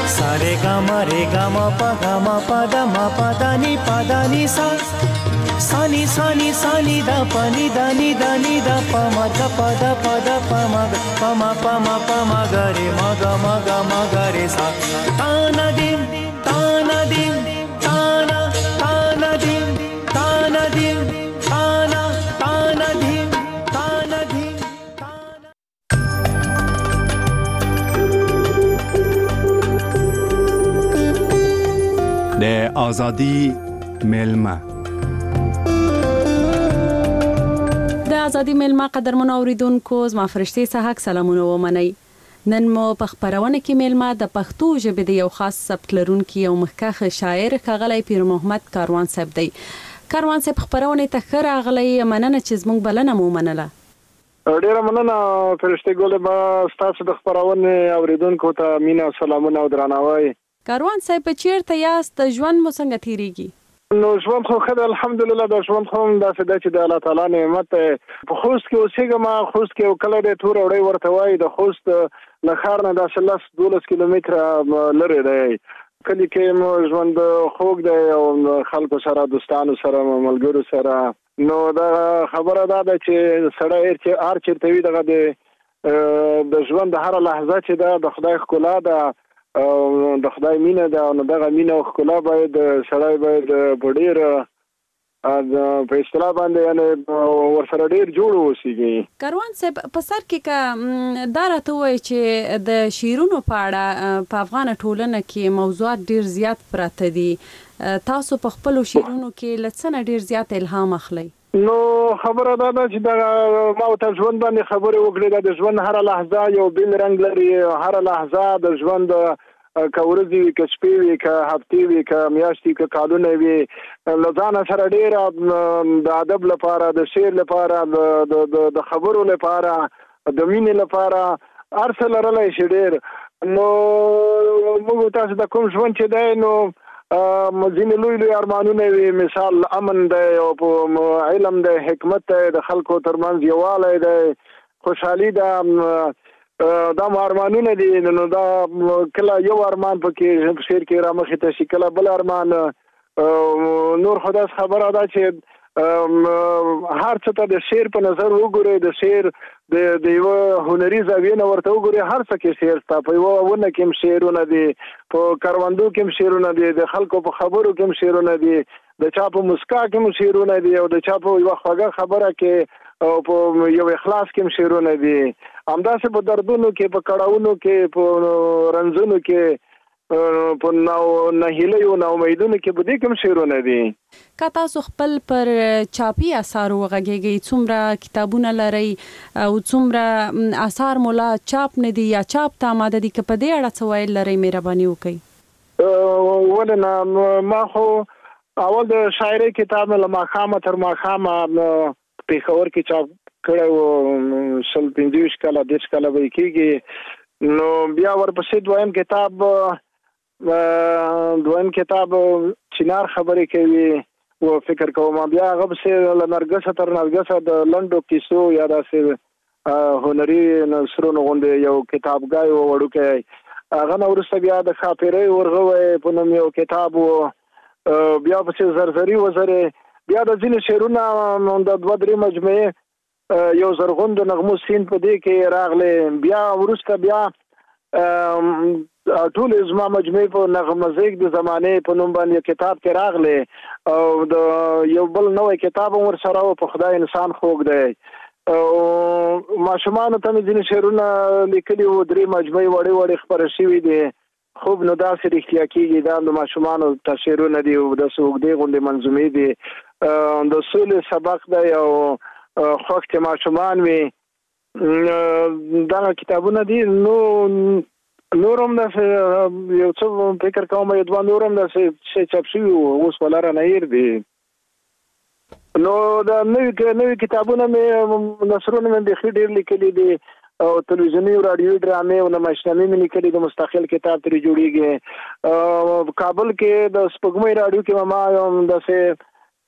रे गा मा रे गा मा पा गा मा पा दा मा पा दा नी पा दा नी सा सानी सानी सानी दा पानी दानी दानी दा पमा दा पदा पदा पमा पमा पमा पमा गरे मगा मगा मगा रे सा ताना दिन ताना दिन ताना ताना दिन ताना दिन ताना ताना दिन ताना दिन د آزادی میلمه د ازادي میلمه قدرمنو اوریدونکو زما فرشتي صحاک سلامونه ومنئ. نن مو په خبرونه کې میلمه د پښتو ژبې د یو خاص سبک لرونکي او مخکښ شاعر ښاغلی پیر محمد کاروان صاحب دی. کاروان صاحب خبرونه ته ښه راغلی، مننه چې زموږ بلنه مو منله. ډیره مننه فرشتي ګل، به ستاسو د خبرونه اوریدونکو ته مینا سلامونه او درناوی. کاروان صاحب چیرته یاست؟ ژوند مو څنګه تیریږي؟ نو ژوند خو خدای الحمدلله د ژوند خو داسې ده چې د الله تعالی نعمت په خوست کې اوسېږم. خوست کې یو کلی دی تور وړی ورته وایي، د خوست له ښار نه داسې لس دولس کیلومتره لرې دی. کلي کې مو ژوند خوږ دی او خلکو سره دوستانو سره ملګرو سره. نو دا خبره دا ده چې سړی هر چېرته وي دغه د ژوند د هره لحظه چې ده د خدای ښکلا ده او د خدای مینه ده. نو دغه مینه او ښکلا باید سړی باید په ډېر په اصطلاح باندې یعنې ورسره ډېر جوړ اوسېږي. کاروان صاحب په سر کې که دا راته ووایي چې د شعرونو په اړه په افغانه ټولنه کې موضوعات ډېر زیات پراته دي، تاسو په خپلو شعرونو کې له څه نه ډېر زیات الهام اخلئ؟ نو خبره دا ده چې دغه ما ورته ژوند باندې خبرې وکړې. د ژوند هره لحظه یو بېل رنګ لري. هره لحظه د ژوند که ورځې وي، که شپې وي، که هفتې وي، که میاشتې، که کالونه وي، له ځانه سره ډېره د ادب لپاره، د شعر لپاره، د خبرو لپاره، د مینې لپاره هر څه لرلی شي ډېر. نو موږ تاسو د کوم ژوند چې دی نو ځینې لوی لوی ارمانونه وي، مثال امن دی او علم دی، حکمت دی، د خلکو ترمنځ یووالی دی، خوشحالي ده، دا مو ارمانونه دي. نو دا کله یو ارمان پکې په شعر کې رامخې ته شي، کله بل ارمان. نور خو داسې خبره ده چې هر څه ته د شعر په نظر وګورئ، د شعر د یوه هنري زاویې نه ورته وګورئ. هر څه کې شعر شته، په یوه ونه کې هم شعرونه دي، په کروندو کې هم شعرونه دي، د خلکو په خبرو کې هم شعرونه دي، د چا په مسکا کې هم شعرونه دي، او د چا په یوه خوږه خبره کې او په یو اخلاص کې هم شعرونه دي. همداسې په دردونو کې، په کړاوونو کې، په رنځونو کې، په نهیلیو ناامیدونو کې، په دې کې هم شعرونه دي. که تاسو خپل پر چاپي اثارو وغږیږئ، څومره کتابونه لرئ او څومره اثار مو لا چاپ نه دي یا چاپ ته آماده دي، که په دې اړه څه ویل لرئ مهرباني وکړئ. ولې نه، ما خو اول د شاعرۍ کتاب له ماښامه تر ماښامه پېښور کې چاپ کړی و، شل پنځه ویشت کاله دېرش کاله به یې کېږي. نو بیا ورپسې دویم کتاب دویم کتاب چنار خبرې کوي و فکر کوم. بیا هغه پسې له نرګسه تر نرګسه د لنډو کیسو یا داسې هنري نثرونو غوندې یو کتابګای و وړوکی. هغه نه وروسته بیا د ښاپېرۍ ورغوی په نوم یو کتاب و. بیا پسې زرزري وزرې، بیا د ځینې شعرونه د دوه درې مجموعې یو زرغون د نغمو سین په دې کې راغلی. بیا وروسته بیا ټول زما مجموعې په نغمه زیږ د زمانې په نوم باندې کتاب کې راغلی، او د یو بل نوی کتاب هم ورسره و، په خدای انسان خوږ دی. ماشومانو ته مې ځینې شعرونه لیکلي وو، درې مجموعې وړې وړې خپاره شوي دي. خوب نو داسې رښتیا کېږي، دا د ماشومانو ته شعرونه دي، داسې اوږدې غوندې منظومې دي، د سولې سبق دی او خوښ چې ماشومان وي. دغه کتابونه دي. نو نور هم داسې یو څه فکر کوم یو دوه نور هم داسې شی چاپ شوي وو، اوس په لاره نه هیر دي. نو د نوي نوي کتابونه مې نثرونه مې بیخي ډېر لیکلي دي، او تلویزیوني او رادیوي ډرامې او نمایشنامې مې لیکلي دي، مستقل کتاب ترې جوړېږي. کابل کې د سپوږمۍ راډیو کې ما یو داسې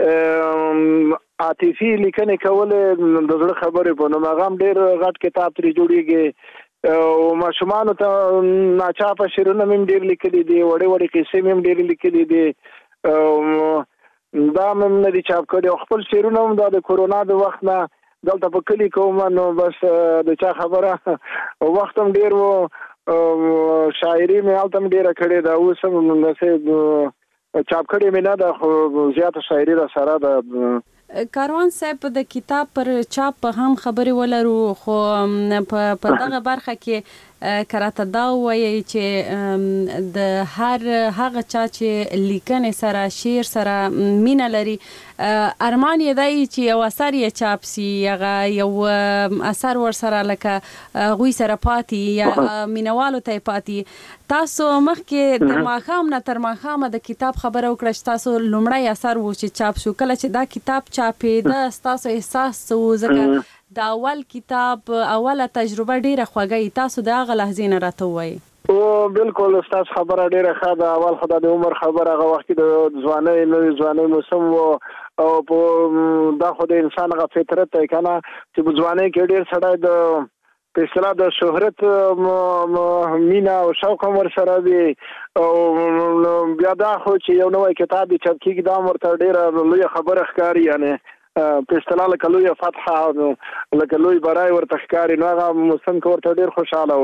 عاطفي لیکنې کولې، د زړه خبرې په نوم، هغه هم ډېر غټ کتاب ترې جوړېږي. او ماشومانو ته ناچاپه شعرونه مې هم ډېر لیکلي دي، وړې وړې قصې مې هم ډېرې لیکلي دي. دا مم نه دي چاپ کړي. خپل شعرونه هم دا د کورونا د وخت نه دلته په کلی کوم نو بس د چا خبره وخت هم ډیر وو شاعري مې هلته هم ډیره کړې ده. اوس هم داسې چاپ کړې مې نه ده خو زیاته شاعري را سره ده. کاروان صاحب د کتاب پر چاپ هم خبرې ولرو خو په دغه برخه کې کراته دا وایي چې د هر هغه چا چې لیکنې سره شعر سره مینه لري ارمان یې دی چې یو اثر یې چاپ سي هغه یو اثر ورسره لکه هغوی سره پاتې یا مینوالو ته یې پاتې. تاسو مخکې د ماښام نه تر ماښامه د کتاب خبره وکړه چې تاسو لومړی اثر و چې چاپ شو. کله چې دا کتاب چاپېده ستاسو احساس څه و؟ ځکه د اول کتاب اوله تجربه ډیره خوږه. تاسو د هغه لحظې نه راته ووایئ. او بالکل استاد خبره ډیره ښه ده. اول خو د عمر خبره هغه وخت د ځوانۍ نوې ځوانۍ موسم و او په دا خو د انسان هغه فطرت دی که نه چې په ځوانۍ کې ډېر سړی د په اصطلاح د شهرت مینه او شوق هم ورسره وي او بیا دا خو چې یو نوی کتاب یې چاپ کېږي دا هم ورته ډېره لویه خبره ښکاري. یعنې په اصطلاح لکه لویه فتحه لکه لوی برای ورته ښکاري. نو هغه موسم کې ورته ډېر خوشحاله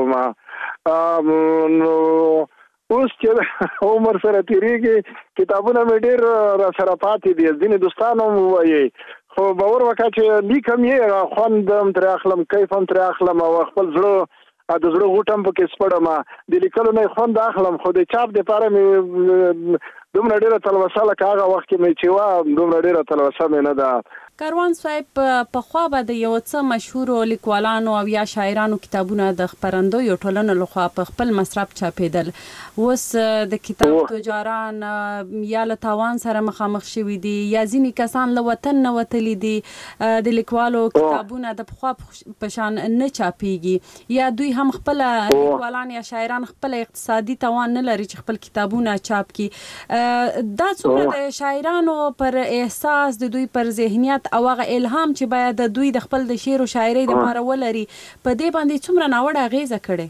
وم. نو اوس چې عمر سره تېرېږي کتابونه مې ډېر را سره پاتې دي. ځینې دوستان هم ووایي خو باور وکړه چې لیکم یې خوند هم ترې اخلم کیف هم ترې اخلم او خپل زړه د زړه غوټ هم پکې سپړم د لیکلو نه خوند اخلم خو د چاپ دپاره مې دومره ډېره تلوسه لکه هغه وخت کې مې چې وه دومره ډېره تلوسه مې نه ده. کاروان صاحب پخوا به د یو څه مشهورو لیکوالانو او یا شاعرانو کتابونه د خپرندویو ټولنو لخوا په خپل مصرف چاپېدل. اوس د کتاب تجاران یا له تاوان سره مخامخ شوي دي یا ځینې کسان له وطن نه وتلي دي. د لیکوالو کتابونه د پخوا په شان نه چاپېږي یا دوی هم خپله لیکوالان یا شاعران خپله اقتصادي توان نه لري چې خپل کتابونه چاپ کړي. دا څومره د شاعرانو پر احساس د دوی پر ذهنیت او هغه الهام چې باید د دوی د خپل د شعر او شاعرۍ دپاره ولري په دې باندې څومره ناوړه اغېزه کړې؟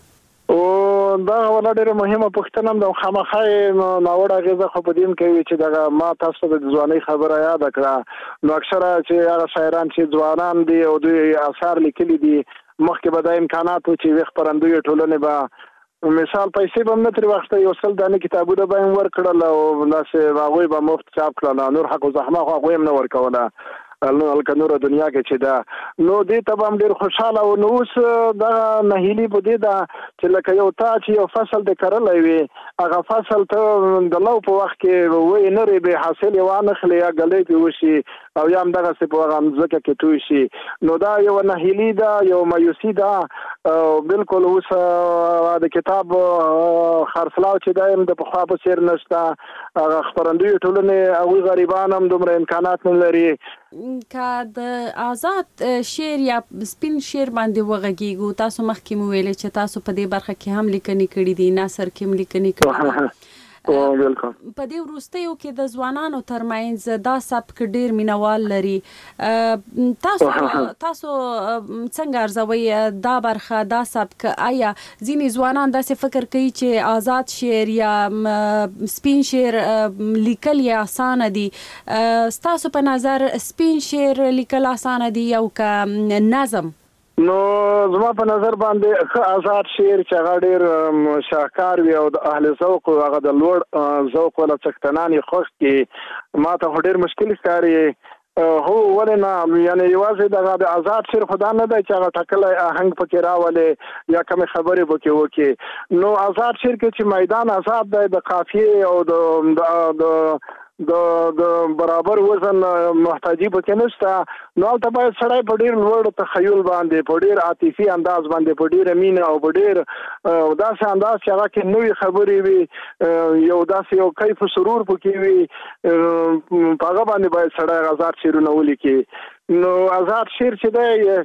او دا ولا ډېره مهمه پوښتنه هم ده. خامخا یې ناوړه اغېزه خو په دې هم کوي چې دغه ما تاسو ته د ځوانۍ خبره یاده کړه. نو اکثره چې هغه شاعران چې ځوانان دي او دوی اثار لیکلي دي مخکې به دا امکانات و چې یوې خپرندویو ټولنې به مثال پیسې به هم نه ترې واخیسته یو سل دانې کتابونه به یې ورکړل او داسې هغوی به مفت چاپ کړل. نور حق و زحمه خو هغوی هم نه ورکوله هلکه نوره دنیا کې چې ده نو دې ته به هم ډېر خوشحاله و. نو اوس دغه نهیلي په دې ده چې لکه یو تا چې یو فصل دې کرلی وي هغه فصل ته د لو په وخت کې وی نه رې بې حاصل یې وانخلې یا ګلی پې وشي او یا هم دغسې په هغه مځکه کې توی شي. نو دا یوه نهیلي ده یو مایوسي ده. بالکل اوس د کتاب خرڅلاو چې دی هم د پخوا په څېر نشته. هغه خپرندویو ټولنې هغوی غریبان هم دومره امکانات نه لري. که د آزاد شعر یا سپین شعر باندې وغږیږو تاسو مخکې مو ویلې چې تاسو په دې برخه کې هم لیکنې کړي دي نثر کې هم لیکنې کړي دي. په دې وروستیو کې د ځوانانو ترمنځ دا سبک ډېر مینوال لري. تاسو تاسو څنګه ارزوئ دا برخه دا سبک؟ آیا ځینې ځوانان داسې فکر کوي چې آزاد شعر یا سپین شعر لیکل یې اسانه دي؟ ستاسو په نظر سپین شعر لیکل اسانه دي او که نظم؟ نو زما په نظر باندې ښه آزاد شعر چې هغه ډېر شاهکار وي او د اهل ذوق هغه د لوړ ذوق والا څښتنان یې خوښ کړي ما ته خو ډېر مشکل ښکاري. هو ولې نه یعنې یوازې دغه د آزاد شعر خو دا نه دی چې هغه ټاکلی آهنګ پکې راولې یا کمې خبرې پکې وکړي. نو آزاد شعر کې چې میدان آزاد دی د قافیې او د د د برابر وزن محتاجي پکې نشته نو هلته باید سړی په ډېر لوړ تخیل باندې په ډېر عاطفي انداز باندې په ډېره مینه او په ډېر داسې انداز چې هغه کې نوې خبرې وي یو داسې یو کیف سرور پکې وي په هغه باندې باید سړی آزاد شعرونه ولیکي. نو آزاد شعر چې دی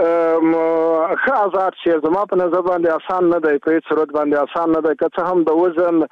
ښه آزاد شعر زما په نظر باندې آسان نه دی په هېڅ صورت باندې آسان نه دی که څه هم د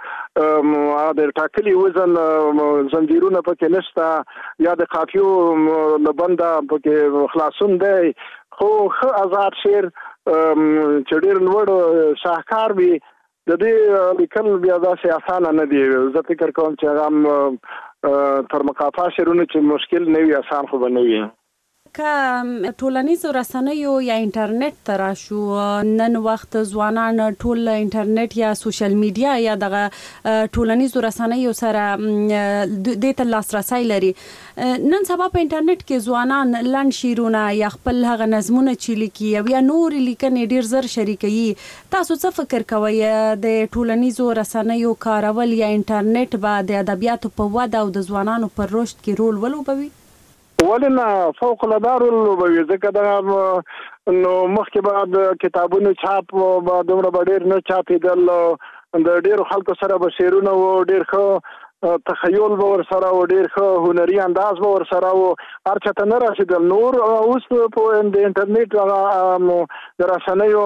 وزن د ټاکلي وزن زنځیرونه پکې نشته یا د قافیو له بنده پکې خلاصون دی خو ښه آزاد شعر چې ډېر لوړ شاهکار وي د دې لیکل بیا داسې اسانه نه دي. زه فکر کوم چې هغه هم تر مقافا شعرونه چې مشکل نه وي آسان خو به نه وي. که ټولنیزو رسنیو یا انټرنیټ ته راشو، نن وخت ځوانان ټول انټرنیټ یا سوشل میډیا یا دغه ټولنیزو رسنیو سره دې ته لاسرسی لري. نن سبا په انټرنیټ کې ځوانان لنډ شعرونه یا خپل هغه نظمونه چې لیکي یا نور لیکنې ډیر زر شریکوي. تاسو څه فکر کوئ د ټولنیزو رسنیو کارول یا انټرنیټ به د ادبیاتو په وده او د ځوانانو پر رشد کې رول ولوبوي؟ ولنه فوق العاده ولوبوي، ځکه دا نو مخکې به د کتابونو چاپ به دومره به ډېر نه چاپېدل، د ډېرو خلکو سره به شعرونه و، ډېر ښه تخیل به ورسره و، ډېر ښه هنري انداز به ورسره و، هر چا ته نه رسېدل. نور اوس په د انټرنیټ هغه د رسنیو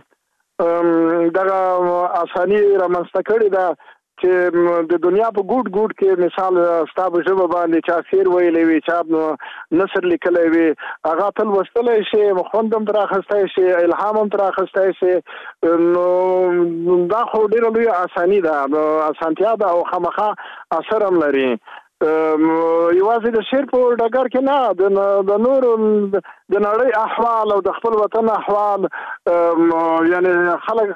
دغه اساني رامنځته کړې ده چې د دنیا په ګوټ ګوټ کې مثال ستا په ژبه باندې چا شعر ویلی وي، چا نثر لیکلی وي، هغه ته لوستلی شي، خوند هم ترې اخیستی شي، الهام هم ترې اخیستی شي. نو دا خو ډېره لویه اساني ده، اسانتیا ده او خامخا اثر هم لري. یوازې د شعر په ډګر کې نه، د نورو د نړۍ احوال او د خپل وطن احوال، یعنی خلک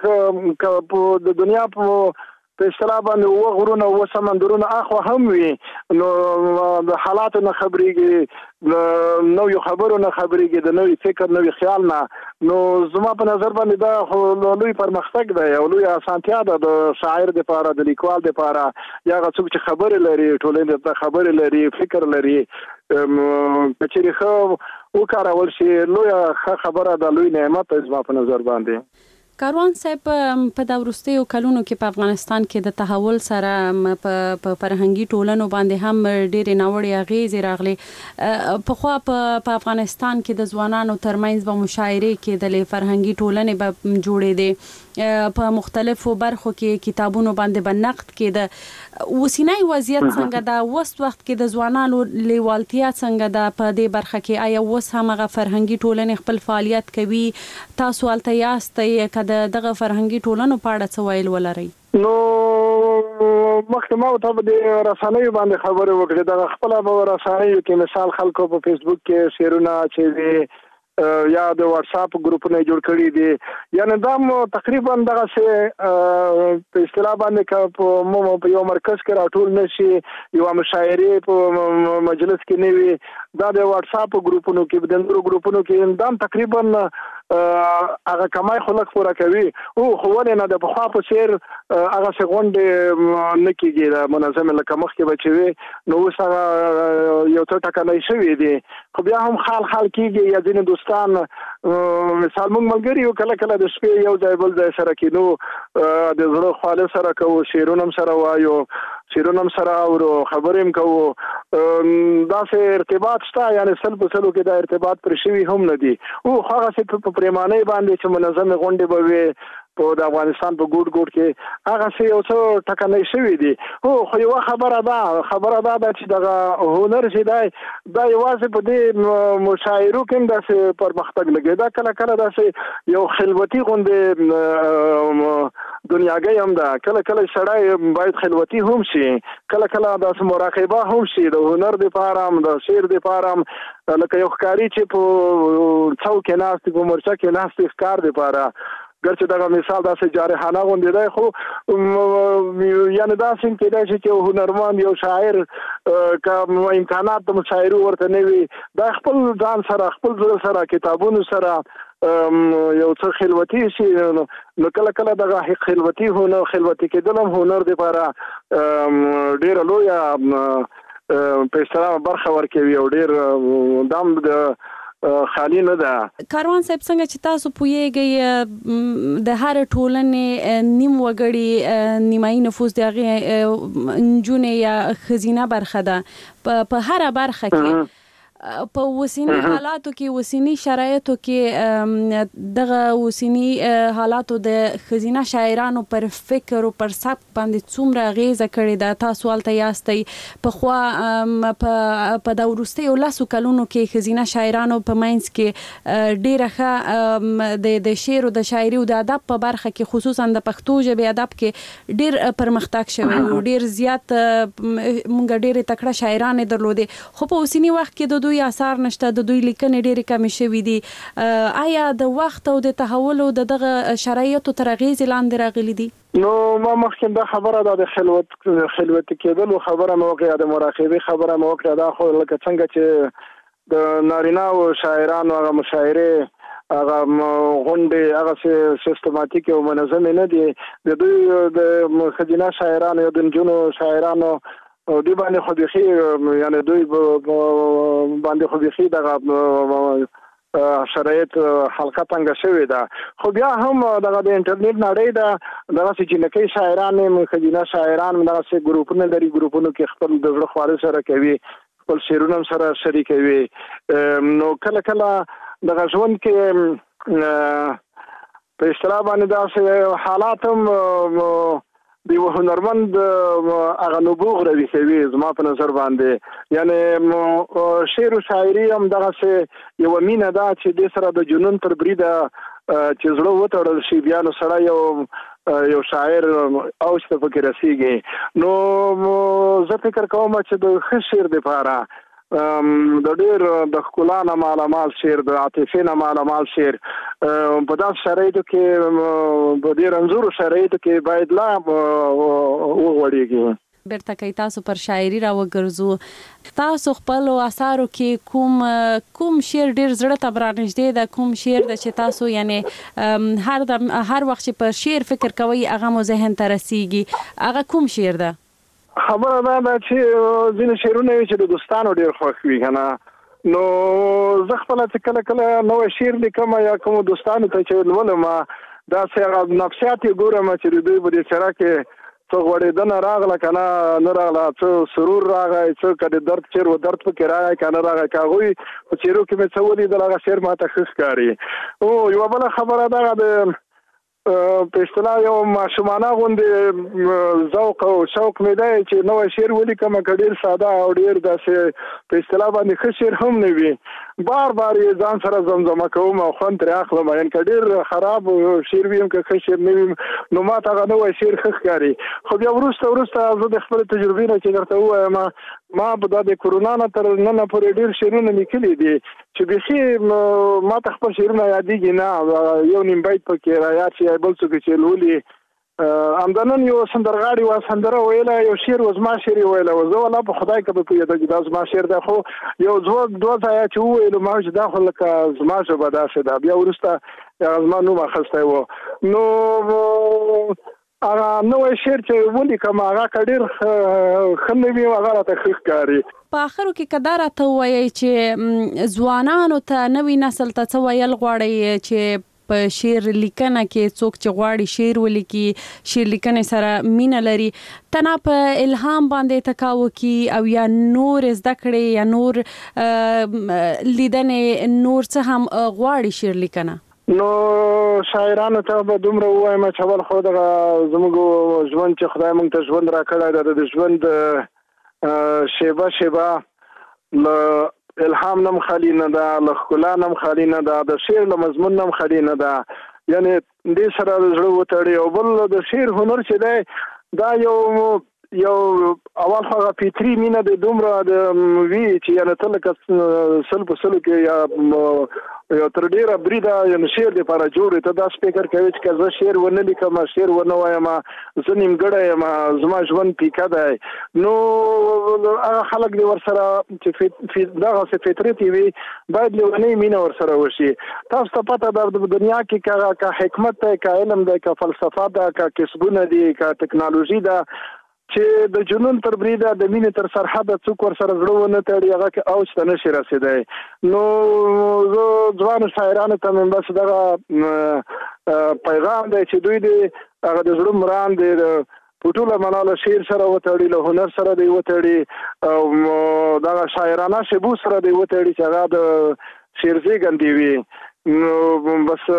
د دنیا په په اصطلاح باندې اوه غرونه اوه سمندرونه اخوا هم وي، نو د حالاتو نه خبرېږي، د نویو خبرو نه خبرېږي، د نوي فکر نوي خیال نه. نو زما په نظر باندې دا خو لوی پرمختګ دی او لوی اسانتیا ده د شاعر دپاره، د لیکوال دپاره، یا هغه څوک چې خبرې لري، ټولنې ته خبرې لري، فکر لري، که چېرې ښه وکارول شي لویه ښه خبره ده، لوی نعمت دی زما په نظر باندې. کاروان صاحب، په د وروستیو کلونو کې په افغانستان کې د تحول سره په فرهنګي ټولنو باندې هم ډېرې ناوړې اغېزې راغلې. پخوا په افغانستان کې د ځوانانو ترمنځ به مشاعرې کېدلې، فرهنګي ټولنې به جوړېدې، په مختلفو برخو کې کتابونو باندې به نقد کېده. اوسنی وضعیت څنګه ده؟ اوس وخت کې د ځوانانو لیوالتیا څنګه ده په دې برخه کې؟ آیا اوس هم هغه فرهنګي ټولنې خپل فعالیت کوي؟ تاسو هلته یاستئ، که د دغه فرهنګي ټولنو په اړه څه ویل ولرئ؟ نو مخکې ما ورته په دې رسنیو باندې خبرې وکړې، دغه خپله به رسنیو کې مثال خلکو په فیسبوک کې شعرونه چې یا د واتساپ ګروپونه جوړ کړي دي، یعنی دا تقریبا دغسې په اصطلاح باندې که په یو مرکز کې راټول نه شي، یوه مشاعرې په مجلس کې نه وي، دا د واتساپ ګروپونو کې، د نورو ګروپونو کې دا تقریبا هغه کمای خو لږ پوره کوي. او خو ولې نه د پخوا په څېر هغسې غونډې نه کېږي د منظمې، لکه مخکې به چې وي، نو اوس هغه یو څه ټکنی شوي دي، خو بیا هم خال خال کېږي. یا ځینې دوستان مثال موږ ملګري یو، کله کله د شپې یو ځای بل ځای سره کېنو، د زړه خواله سره کوو، شعرونه هم سره وایو، شعرونه هم سره اورو، خبرې هم کوو، داسې ارتباط شته. یعنې سل په سلو کې دا ارتباط پرې شوي هم نه دي. او هغسې په پرېمانۍ باندې چې منظمې غونډې به وي په د افغانستان په ګوټ ګوټ کې، هغسې یو څه ټکنی شوي دي. هو خو یوه خبره ده خبره دا ده چې دغه هنر چې دی دا یوازې په دې مشاعرو کې هم داسې پرمختګ لګي، دا کله کله داسې یو خلوتي غوندې دنیاګۍ هم ده. کله کله سړی باید خلوتي هم شي، کله کله داسې مراقبه هم شي د هنر دپاره هم، د شعر دپاره هم، لکه یو ښکاري چې په څو کې ناست په مورچه کې ناست ښکار دپاره، ګرچې دغه مثال داسې جارحانه غوندې دی، خو یعنې داسې هم کېدای شي چې یو هنرمند، یو شاعر که امکانات د مشاعرو ورته نه وي، دا خپل ځان سره، خپل زړه سره، کتابونو سره یو څه خلوتي شي، نو کله کله دغه خلوتي هنر، خلوتي کېدل هم هنر دپاره ډېره لویه په اصطلاح برخه ورکوي او ډېر دام د خالی نه ده. کاروان صاحب، څنګه چې تاسو پوهیږئ د هر ټولنې نیم وګړي، نیمایي نفوس د هغې نجونې یا ښځینه برخه ده په هره برخه کې، په وسینی حالاتو کې وسینی شرایطو کې دغه وسینی حالاتو د خزینه شاعرانو پر فکر او پر سبک باندې څومره غیزه کړې ده؟ تاسو ولته یاستئ په خوا په د وروستیو لسو کلونو کې خزینه شاعرانو په منځ کې ډیره ښه د شعر او د شاعري او د ادب په برخه کې خصوصا د پښتو ژبې ادب کې ډیر پرمختګ شوی او ډیر زیات مونږ ډیره تکړه شاعران درلودې، خو په وسینی وخت کې د دوی اثار نشته، د دوی لیکنې ډېرې کمې شوي دي. آیا د وخت او د تحول او د دغه شرایطو تر اغېزې لاندې راغلي دي؟ نو ما مخکې دا خبره ده د خلوت خلوت کېدلو خبره مې وکړه، د مراقبې خبره مې وکړه. دا خو لکه څنګه چې د نارینه او شاعرانو هغه مشاعرې هغه غونډې هغه سیستماتیک او منظم نه دي. د دوی د خزینه شاعرانو د نجونو شاعرانو او دی باندې خو بيخي یعنی دوی باندې خو بيخي دغه شرایط حلقه تنګ شوې ده. خو بیا هم دغه د انټرنیټ نړۍ ده، دغه چې نکي شاعران خزینه شاعران دغه ګروپونه لري، ګروپونو کې خپل د زړه خواره سره کوي، خپل شعرونه سره شریکوي. نو کله کله دغه ژوند کې په اصطلاح باندې داسې حالات هم دی و هنرمند هغه نبوغ روي کوي زما په نظر باندې. یعنی شعر او شاعري هم دغه یو مینه ده چې د سره د جنون تر بریده چې زړه وتړل شي بیا نو سره یو یو شاعر او څه فکر رسیږي. نو زه فکر کوم چې د ښه شعر لپاره د ډېر د ښکلا نه مالامال شعر، د عاطفې نه مالامال شعر په داسې شرایطو کې په دې رنځورو شرایطو کې باید لا وغوړېږي. بیرته کوي تاسو پر شاعري را وګرځو، تاسو خپل اثارو کې کوم کوم شعر ډیر زړه ته برانږدې ده؟ کوم شعر ده چې تاسو یعنی هر د هر وخت چې پر شعر فکر کوئ هغه مو ذهن ته رسیږي؟ هغه کوم شعر ده؟ خبره دا ده چې ځینې شعرونه وي چې د دوستانو ډېر خوښ وي که نه، نو زه خپله چې کله کله نوی شعر لیکم یا کومو دوستانو ته چې لولم داسې هغه نفسیات یې ګورم چې د دوی په دې څېره کې څه غوړېدنه راغله که نه نه راغله، څه سرور راغی، څه که د درد شعر و درد پکې راغی که نه راغی، که هغوی په څېرو کې مې څه ولیدل هغه شعر ماته ښه ښکاري. او یوه بله خبره دغه د په اصطلاح یو ماشومانه غوندې ذوق او شوق مې دی چې نوی شعر ولیکم که ډېر ساده او ډېر داسې په اصطلاح باندې ښه شعر هم نه وي، بار بار یې ځان سره زمزمه کوم او خوند ترې اخلم. یعنې که ډېر خراب شعر وي هم که ښه شعر نه وي نو ما ته هغه نوی شعر ښه ښکاري. خو بیا وروسته وروسته زه د خپلې تجربې نه چې درته ووایم ما به دا د کرونا نه تر ننه پورې ډېر شعرونه لیکلي دي چې بیخي ما ته خپل شعرونه یادېږي نه، یو نیم بیت پکې را یاد شي بل څوک چې لولي. همدنن یو سندرغاړي و سندره ویله، یو شعر و زما شعر یې ویله و، زه والله په خدای که به پوهېده چې دا زما شعر دی، خو یو دوه دوه ځایه چې وویلو ما چې دا خو لکه زما ژبه داسې ده. بیا وروسته هغه زما نوم اخیستی و. نو هغه نوی شعر چې ولیکم هغه که ډېر ښه نه وي هغه راته ښه ښکاري. په آخرو کې که دا راته ووایئ چې ځوانانو ته نوي نسل ته څه ویل غواړئ چې په شعر لیکنه کې څوک چې غواړي شعر ولیکي، شعر لیکنې سره مینه لري، تنها په الهام باندې تکاو کی او یا نور زده کړې یا نور لیدنې نور څه هم غواړي شعر لیکنه؟ نو شاعرانو ته به دومره ووایم چې اول خو دغه زموږ ژوند چې خدای موږ ته ژوند راکړی دی د ژوند شیبه شیبه له الهام نم خالی نه ده، له ښکلا نم خالی نه ده، د شعر له مضمون نم خالی نه ده. یعنې دې سره د زړه وتړي. او بل د شعر هنر چې دی دا یو یو اول هغه فطري مینه د دومره د وي چې یعنې ته لکه سل په سلو کې یا یو تر ډېره بریده یعنې شعر دپاره جوړ ته داسې فکر کوي چې که زه شعر ونه لیکم شعر ونه وایم زه نیمګړی یم زما ژوند پیکه دی. نو هغه خلک دې ورسره چې دغسې فطرت یې وي باید لیونۍ مینه ورسره وشي. تاسو ته پته ده په دنیا کې که حکمت دی، که علم دی، که فلسفه ده، که کسبونه دي، که ټکنالوژي ده، چې د جنون تر بریده د مینې تر سرحده څوک ورسره زړه ونه تړي هغه کې اوج ته نشي رسېدی. نو زه ځوانو شاعرانو ته مې بس دغه پیغام دی چې دوی د هغه د زړه مرام دی په ټوله مناله شعر سره وتړي له هنر سره دی وتړي او دا شاعرانه شبو سره دی وتړي چې هغه د شعرزي ګندې وي نو بس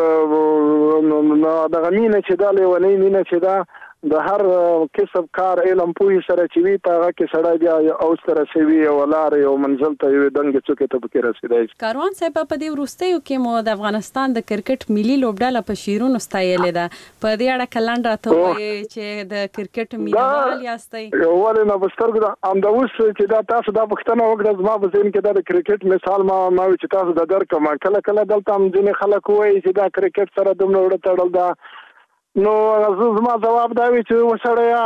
نو دا غمینه چې دا لیونی مینه چې دا د هر کسب کار علم پوهې سره چې وي په هغه کې سړی بیا او سره سوي او لارې او منزل ته یو دنګ څوکې ته پکې رسیدای. کاروان صاحب په دې وروستیو کې مو د افغانستان د کرکټ ملي لوبډله په شیرونو ستایلې ده. په دې اړه کلن راته وایي چې د کرکټ ملي یاستئ. ولې نه بسترګو ام دا اوس چې دا تاسو دا پښتنه وکړه زما په ذهن کې دا د کرکټ مثال ما ما چې تاسو د درکمه کله کله دلته هم ځینې خلک وایي چې دا کرکټ سره دومره وړه تړل ده. نو زما جواب دا وی چې وسړیا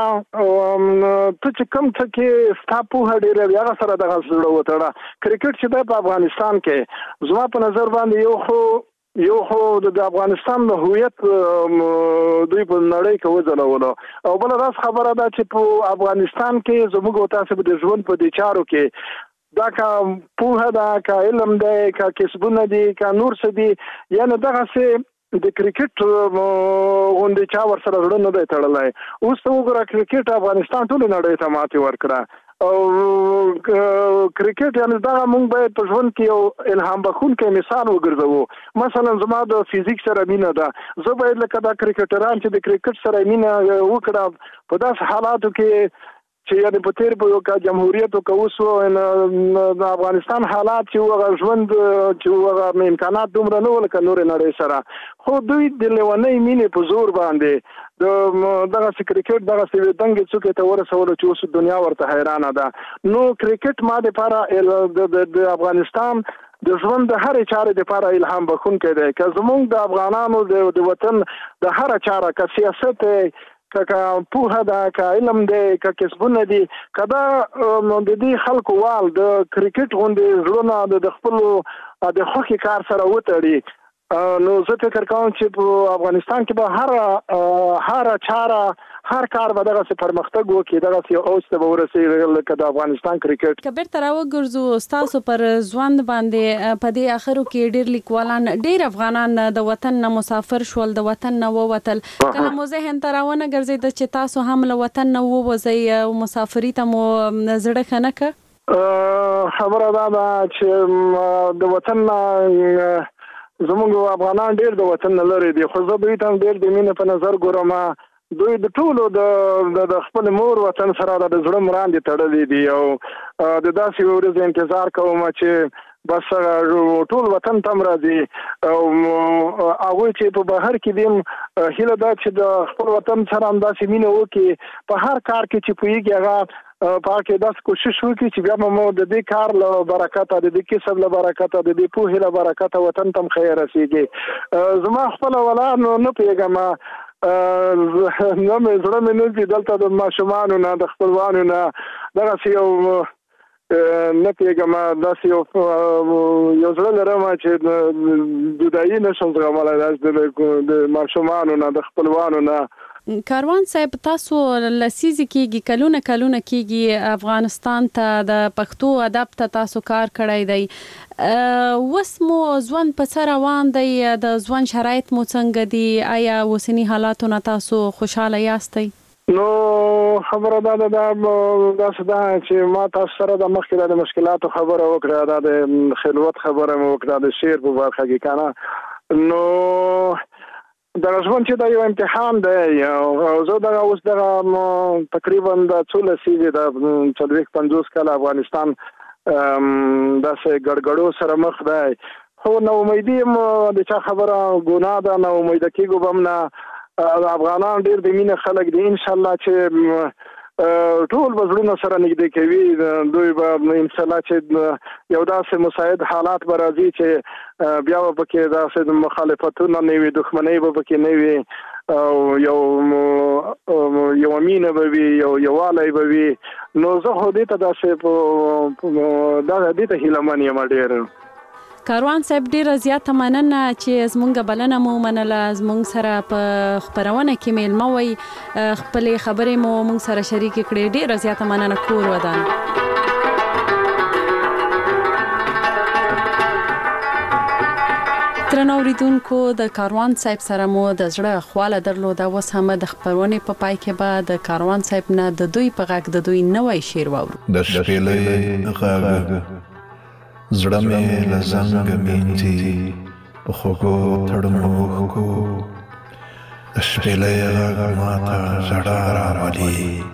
ته چې کوم څه کې ستاسو په ډیره بیا سره دغه سره وتړه کرکټ چې په افغانستان کې زما په نظر باندې یو خو یو خو د افغانستان د هویت دوی په نړۍ کې وځلولو او بل راس خبره ده چې په افغانستان کې زموږ تاسو د ژوند په دې چارو کې دا کا په دا کا علم دی کا کسبونه دي کا نور څه دي یعنی دغه څه د کرکټ غونډې چا ور سره زړه نه دی تړلی. اوس ته وګوره کرکټ افغانستان ټول نړۍ ته ماتې ورکړه او کرکټ یعنی دغه موږ باید په ژوند کې یو الهام بخښونکی مثال وګرځوو. مثلا زما د فزیک سره مینه ده زه باید لکه دا کرکټران چې د کرکټ سره مینه وکړه په داسې حالاتو کې چې یعنی په تیر په یو کا جمهوریت او کوسو د افغانستان حالات چې هغه ژوند چې هغه امکانات دومره نه ول ک نور نړۍ سره خو دوی د لیونی مینې په زور باندې د دغه کرکټ دغه سوي دنګ څوک ته ورسول چې اوس دنیا ورته حیرانه ده. نو کرکټ ما د لپاره د افغانستان د ژوند د هر چارې لپاره الهام بخښونکی دی. که زموږ د افغانانو د وطن د هر چاره که سیاست که پوهه ده که علم دی که کسبونه دي که دا د دې خلکو وال د کرکټ غوندې زړونه د خپلو د خوښې کار سره وتړي نو زه فکر کوم چې په افغانستان کې به هر هر چاره هر کار به دغه پرمختګ وکړي دغه یو اوس ته ورسېږي لکه د افغانستان کرکټ. که بیرته راوګرځو ستاسو پر ژوند باندې په دې اخرو کې ډېر لیکوالان ډېر افغانان د وطن نه مسافر شول د وطن نه ووتل. کله مو ذهن ته راونه ګرځېده چې تاسو هم له وطن نه ووځئ او مسافري ته مو زړه ښه نه کړ؟ خبره دا ده چې د وطن نه زموږ افغانان ډېر د وطن نه لرې دي خو زه دوی ته ډېر د مینې په نظر ګورم. دوی د ټولو د خپل مور وطن سره د زړه مراندې تړلې دي او د داسې ورځې انتظار کوم چې بس ټول وطن تم راځي او هغه چې په بهر کې دیم هیله ده چې د خپل وطن سره هم داسې مینه وکړي په هر کار کې چې پوهیږي هغه پاکه داس کوشش وکړي چې بیا مو د دې کار له برکت د دې کسب له برکت د دې پوهې له برکت وطن تم خیر رسیږي. زما خپل ولان نه پیګم نو مې زړه مې نه دي دلته د ماشومانو نه د خپلوانو نه دغه یو نه پیګم داسې یو یو زړه لرم چې دودایي نشم زغملی د ماشومانو نه د خپلوانو نه. کاروان صاحب تاسو لسیزې کېږي کلونه کلونه کېږي افغانستان ته د پښتو ادب ته تاسو کار کړی دی. اوس مو ژوند په څه روان دی د ژوند شرایط مو څنګه دي آیا اوسني حالاتو نه تاسو خوشحاله یاستئ؟ نو خبره دا ده داسې ده چې ما تاسو سره د مخکې د مشکلاتو خبره وکړه دا د خلوت خبره مو وکړه د شعر په برخه کې کنه. نو دا ژوند چې دا یو امتحان دی او زه دا اوس دا تقریبا د څو لسیزې د څلوېښت پنځوس کاله افغانستان داسې ګډګډو سره مخ دی خو نو امیدي د چا خبره ګناه ده نو امیده کېږو به هم نه افغانان ډېر د مینې خلک دي انشاءالله چې ټول به زړونه سره نږدې کوي دوی به انشاءالله چې یو داسې مساعد حالات به راځي چې بیا به پکې داسې مخالفتونه نه وي دښمنۍ به پکې نه وي او یو یو مینه به وي یو یووالی به وي نو زه خو دې ته داسې دا دې ته هیله من یم ډېر. کاروان صاحب ډیره زیاته مننه چې زمونږ بلنه مو منله زمونږ سره په خبرونه کې میلمه وئ خپلې خبرې مو مونږ سره شریکې کړې ډیره زیاته مننه کور ودان. درنو اوریدونکو د کاروان صاحب سره مو د زړه خواله درلوده. اوس هم د خبرونه په پای کې به د کاروان صاحب نه د دوی په غږ د دوی نوې شعر واورو. د شپېلې غږ زړه مې له زنګ مینځي په خوږو تړمو کو د شپېلې غږ ماته ژړا راولي.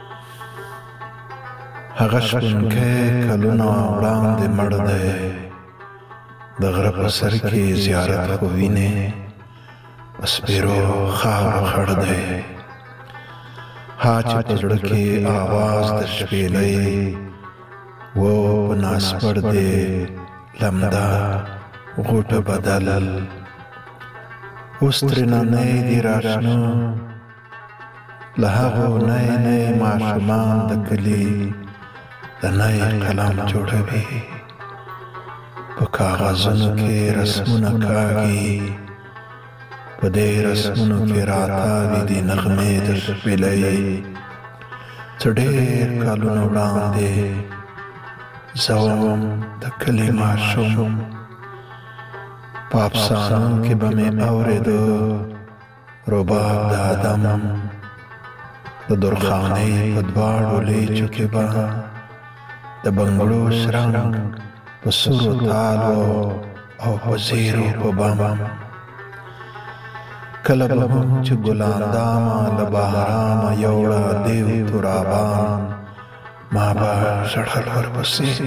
هغه شپونکی کلونه وړاندې مړ دی، د غره په سر کې زیارت خو وینې په سپېرو خاوره خړ دی. ها چې په زړه کې آواز د شپېلۍ و په ناسپړ دی لمده غوټه بدل. اوس ترېننی دي راشنه له هغو نی نی ماشومان د کلي د نی قلم جوړوي. په کاغذونو کې رسمونه کاږي، په دې رسمونو کې راتاوي دي نغمې د شپېلۍ. څه ډېر کلونه وړاندې زه وم د کلي ماشوم، په افسانو کې به مې اورېده رباب د آدم. د درخانۍ په دواړو لیچو کې به د بنګړو شرنګ په سرو تالو او په زیرو په بم. کله به هم چې ګلاندامه له بهرامه یوړه دیو ترابان، ما به ژړل ورپسې.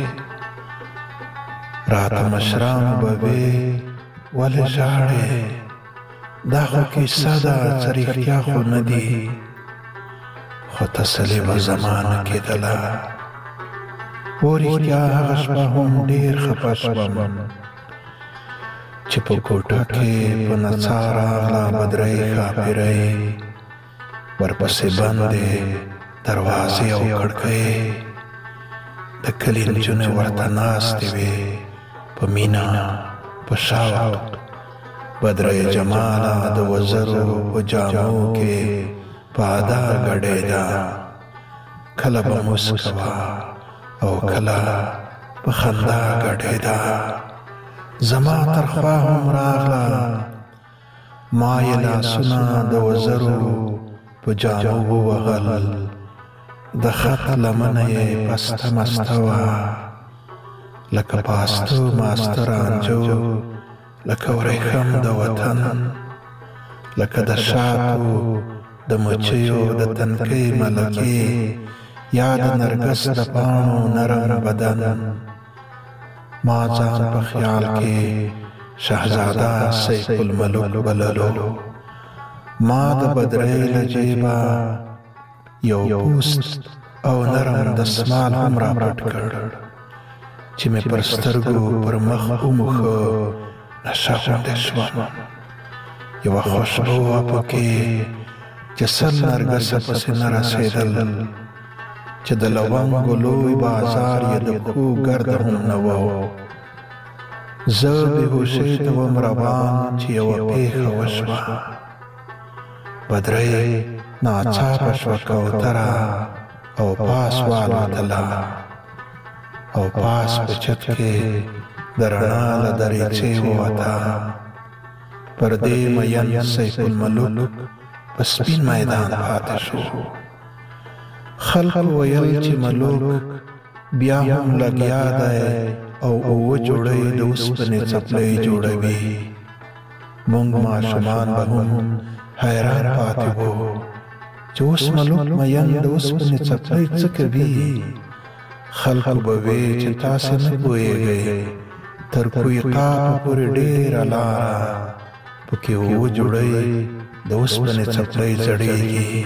راته مشرانو به وې ولې ژاړې، دا خو کیسه ده څه رښتیا خو نه دي. خو تسلي به زما نه کېدله. و رښتیا هغه شپه هم ډېر خفه شوم چې په کوټه کې په نڅا راغله بدرۍ ښاپېرۍ، ورپسې بندې دروازې او کړکۍ. د کلي نجونې ورته ناستې وې په مینه په شوق. بدرۍ جماله د وزرو په جامو کې په ادا ګډېده. کله به موسکه وه او کله په خندا ګډېده. زما تر خوا هم راغله، ما یې لاسونه د وزرو په جامو ووهل. د خط لمنه یې پسته مسته وه، لکه پاستو ماسته رانجو، لکه ورېښم د وطن، لکه د شاتو د مچیو د تنکۍ ملکې یا د نرګس د پاڼو نرم بدن. ما ځان په خیال کې شهزاده سیف الملوک بللو. ما د بدرۍ له جیبه یو پوست او نرم دستمال هم را پټ کړ چې مې پر سترګو پر مخ وموښه. نشه غوندې شوم، یوه خوشبو وه پکې چې سل نرګسه پسې نه رسېدل، چې د لونګو لوی بازار یې د پښو ګرد هم نه و. زه بېهوشۍ ته وم روان چې یوه پېښه وشوه. بدرۍ ناڅاپه شوه کوتره او پاس والوتله، او پاس په چت کې د رڼا له دریچې ووته. پر دې مین سیف الملوک په سپین میدان پاتې شو. خلق ویل چې ملوک بیا هم لګیا دی او اوه جوړۍ د اوسپنې څپلۍ جوړوي. موږ ماشومان به هم حیران پاتې وو چې اوس ملوک مین د اوسپنې څپلۍ څه کوي. خلق به وی چې تاسې نه پوهېږئ، تر کویقاپ پورې ډېره لاره پکې اوه جوړۍ د اوسپنې څپلۍ زړېږي.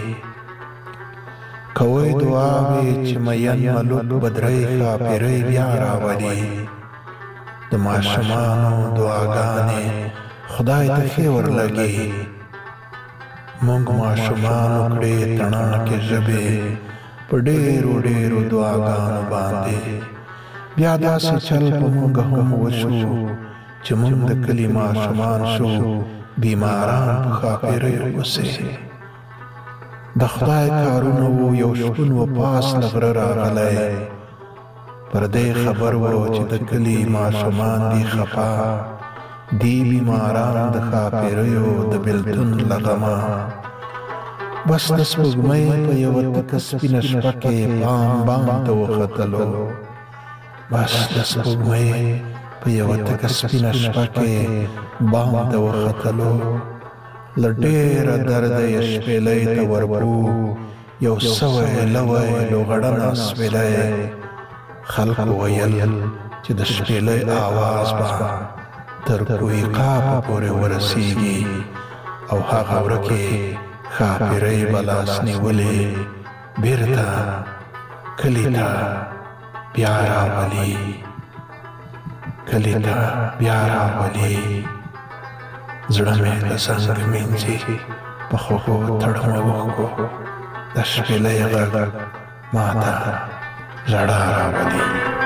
کوئ دعاوې چې مین ملوک بدرۍ ښاپېرۍ بیا راولي. د ماشومانو دعاګانې خدای ته ښې ورلګي. موږ ماشومانو کړې تڼاکې ژبې په ډېرو ډېرو دعاګانو باندې. بیا داسې چل په موږ هم وشو چې موږ د کلي ماشومان شو بیماران په ښاپېریو پسې. د خدای کارونه وو، یو شپون و پاس له غره راغلی. پر دې خبر و چې د کلي ماشومان دي خفا، دی بیماران د ښاپیریو د بېلتون له غمه بس د سپوږمۍ په یوه تکه سپینه شپه کې بام بام ته وختلو بس د سپوږمۍ په یوه تکه سپینه شپه کې بام ته وختلو له ډېره درده یې شپېلۍ ته ورپو یو سوی لوی لوغړنه سپېلۍ خلق ویل چې د شپېلۍ آواز به تر کوی قافه پورې ورسیږي او هغه ورکې ښاپیرۍ به لاس نیولې بېرته کلي ته بیا راولي کلي ته بیا راولي زړه مې د څنګ مینځي په خوږو تړمه اوښکو د شپېلۍ غږ ما ته ژړا راولي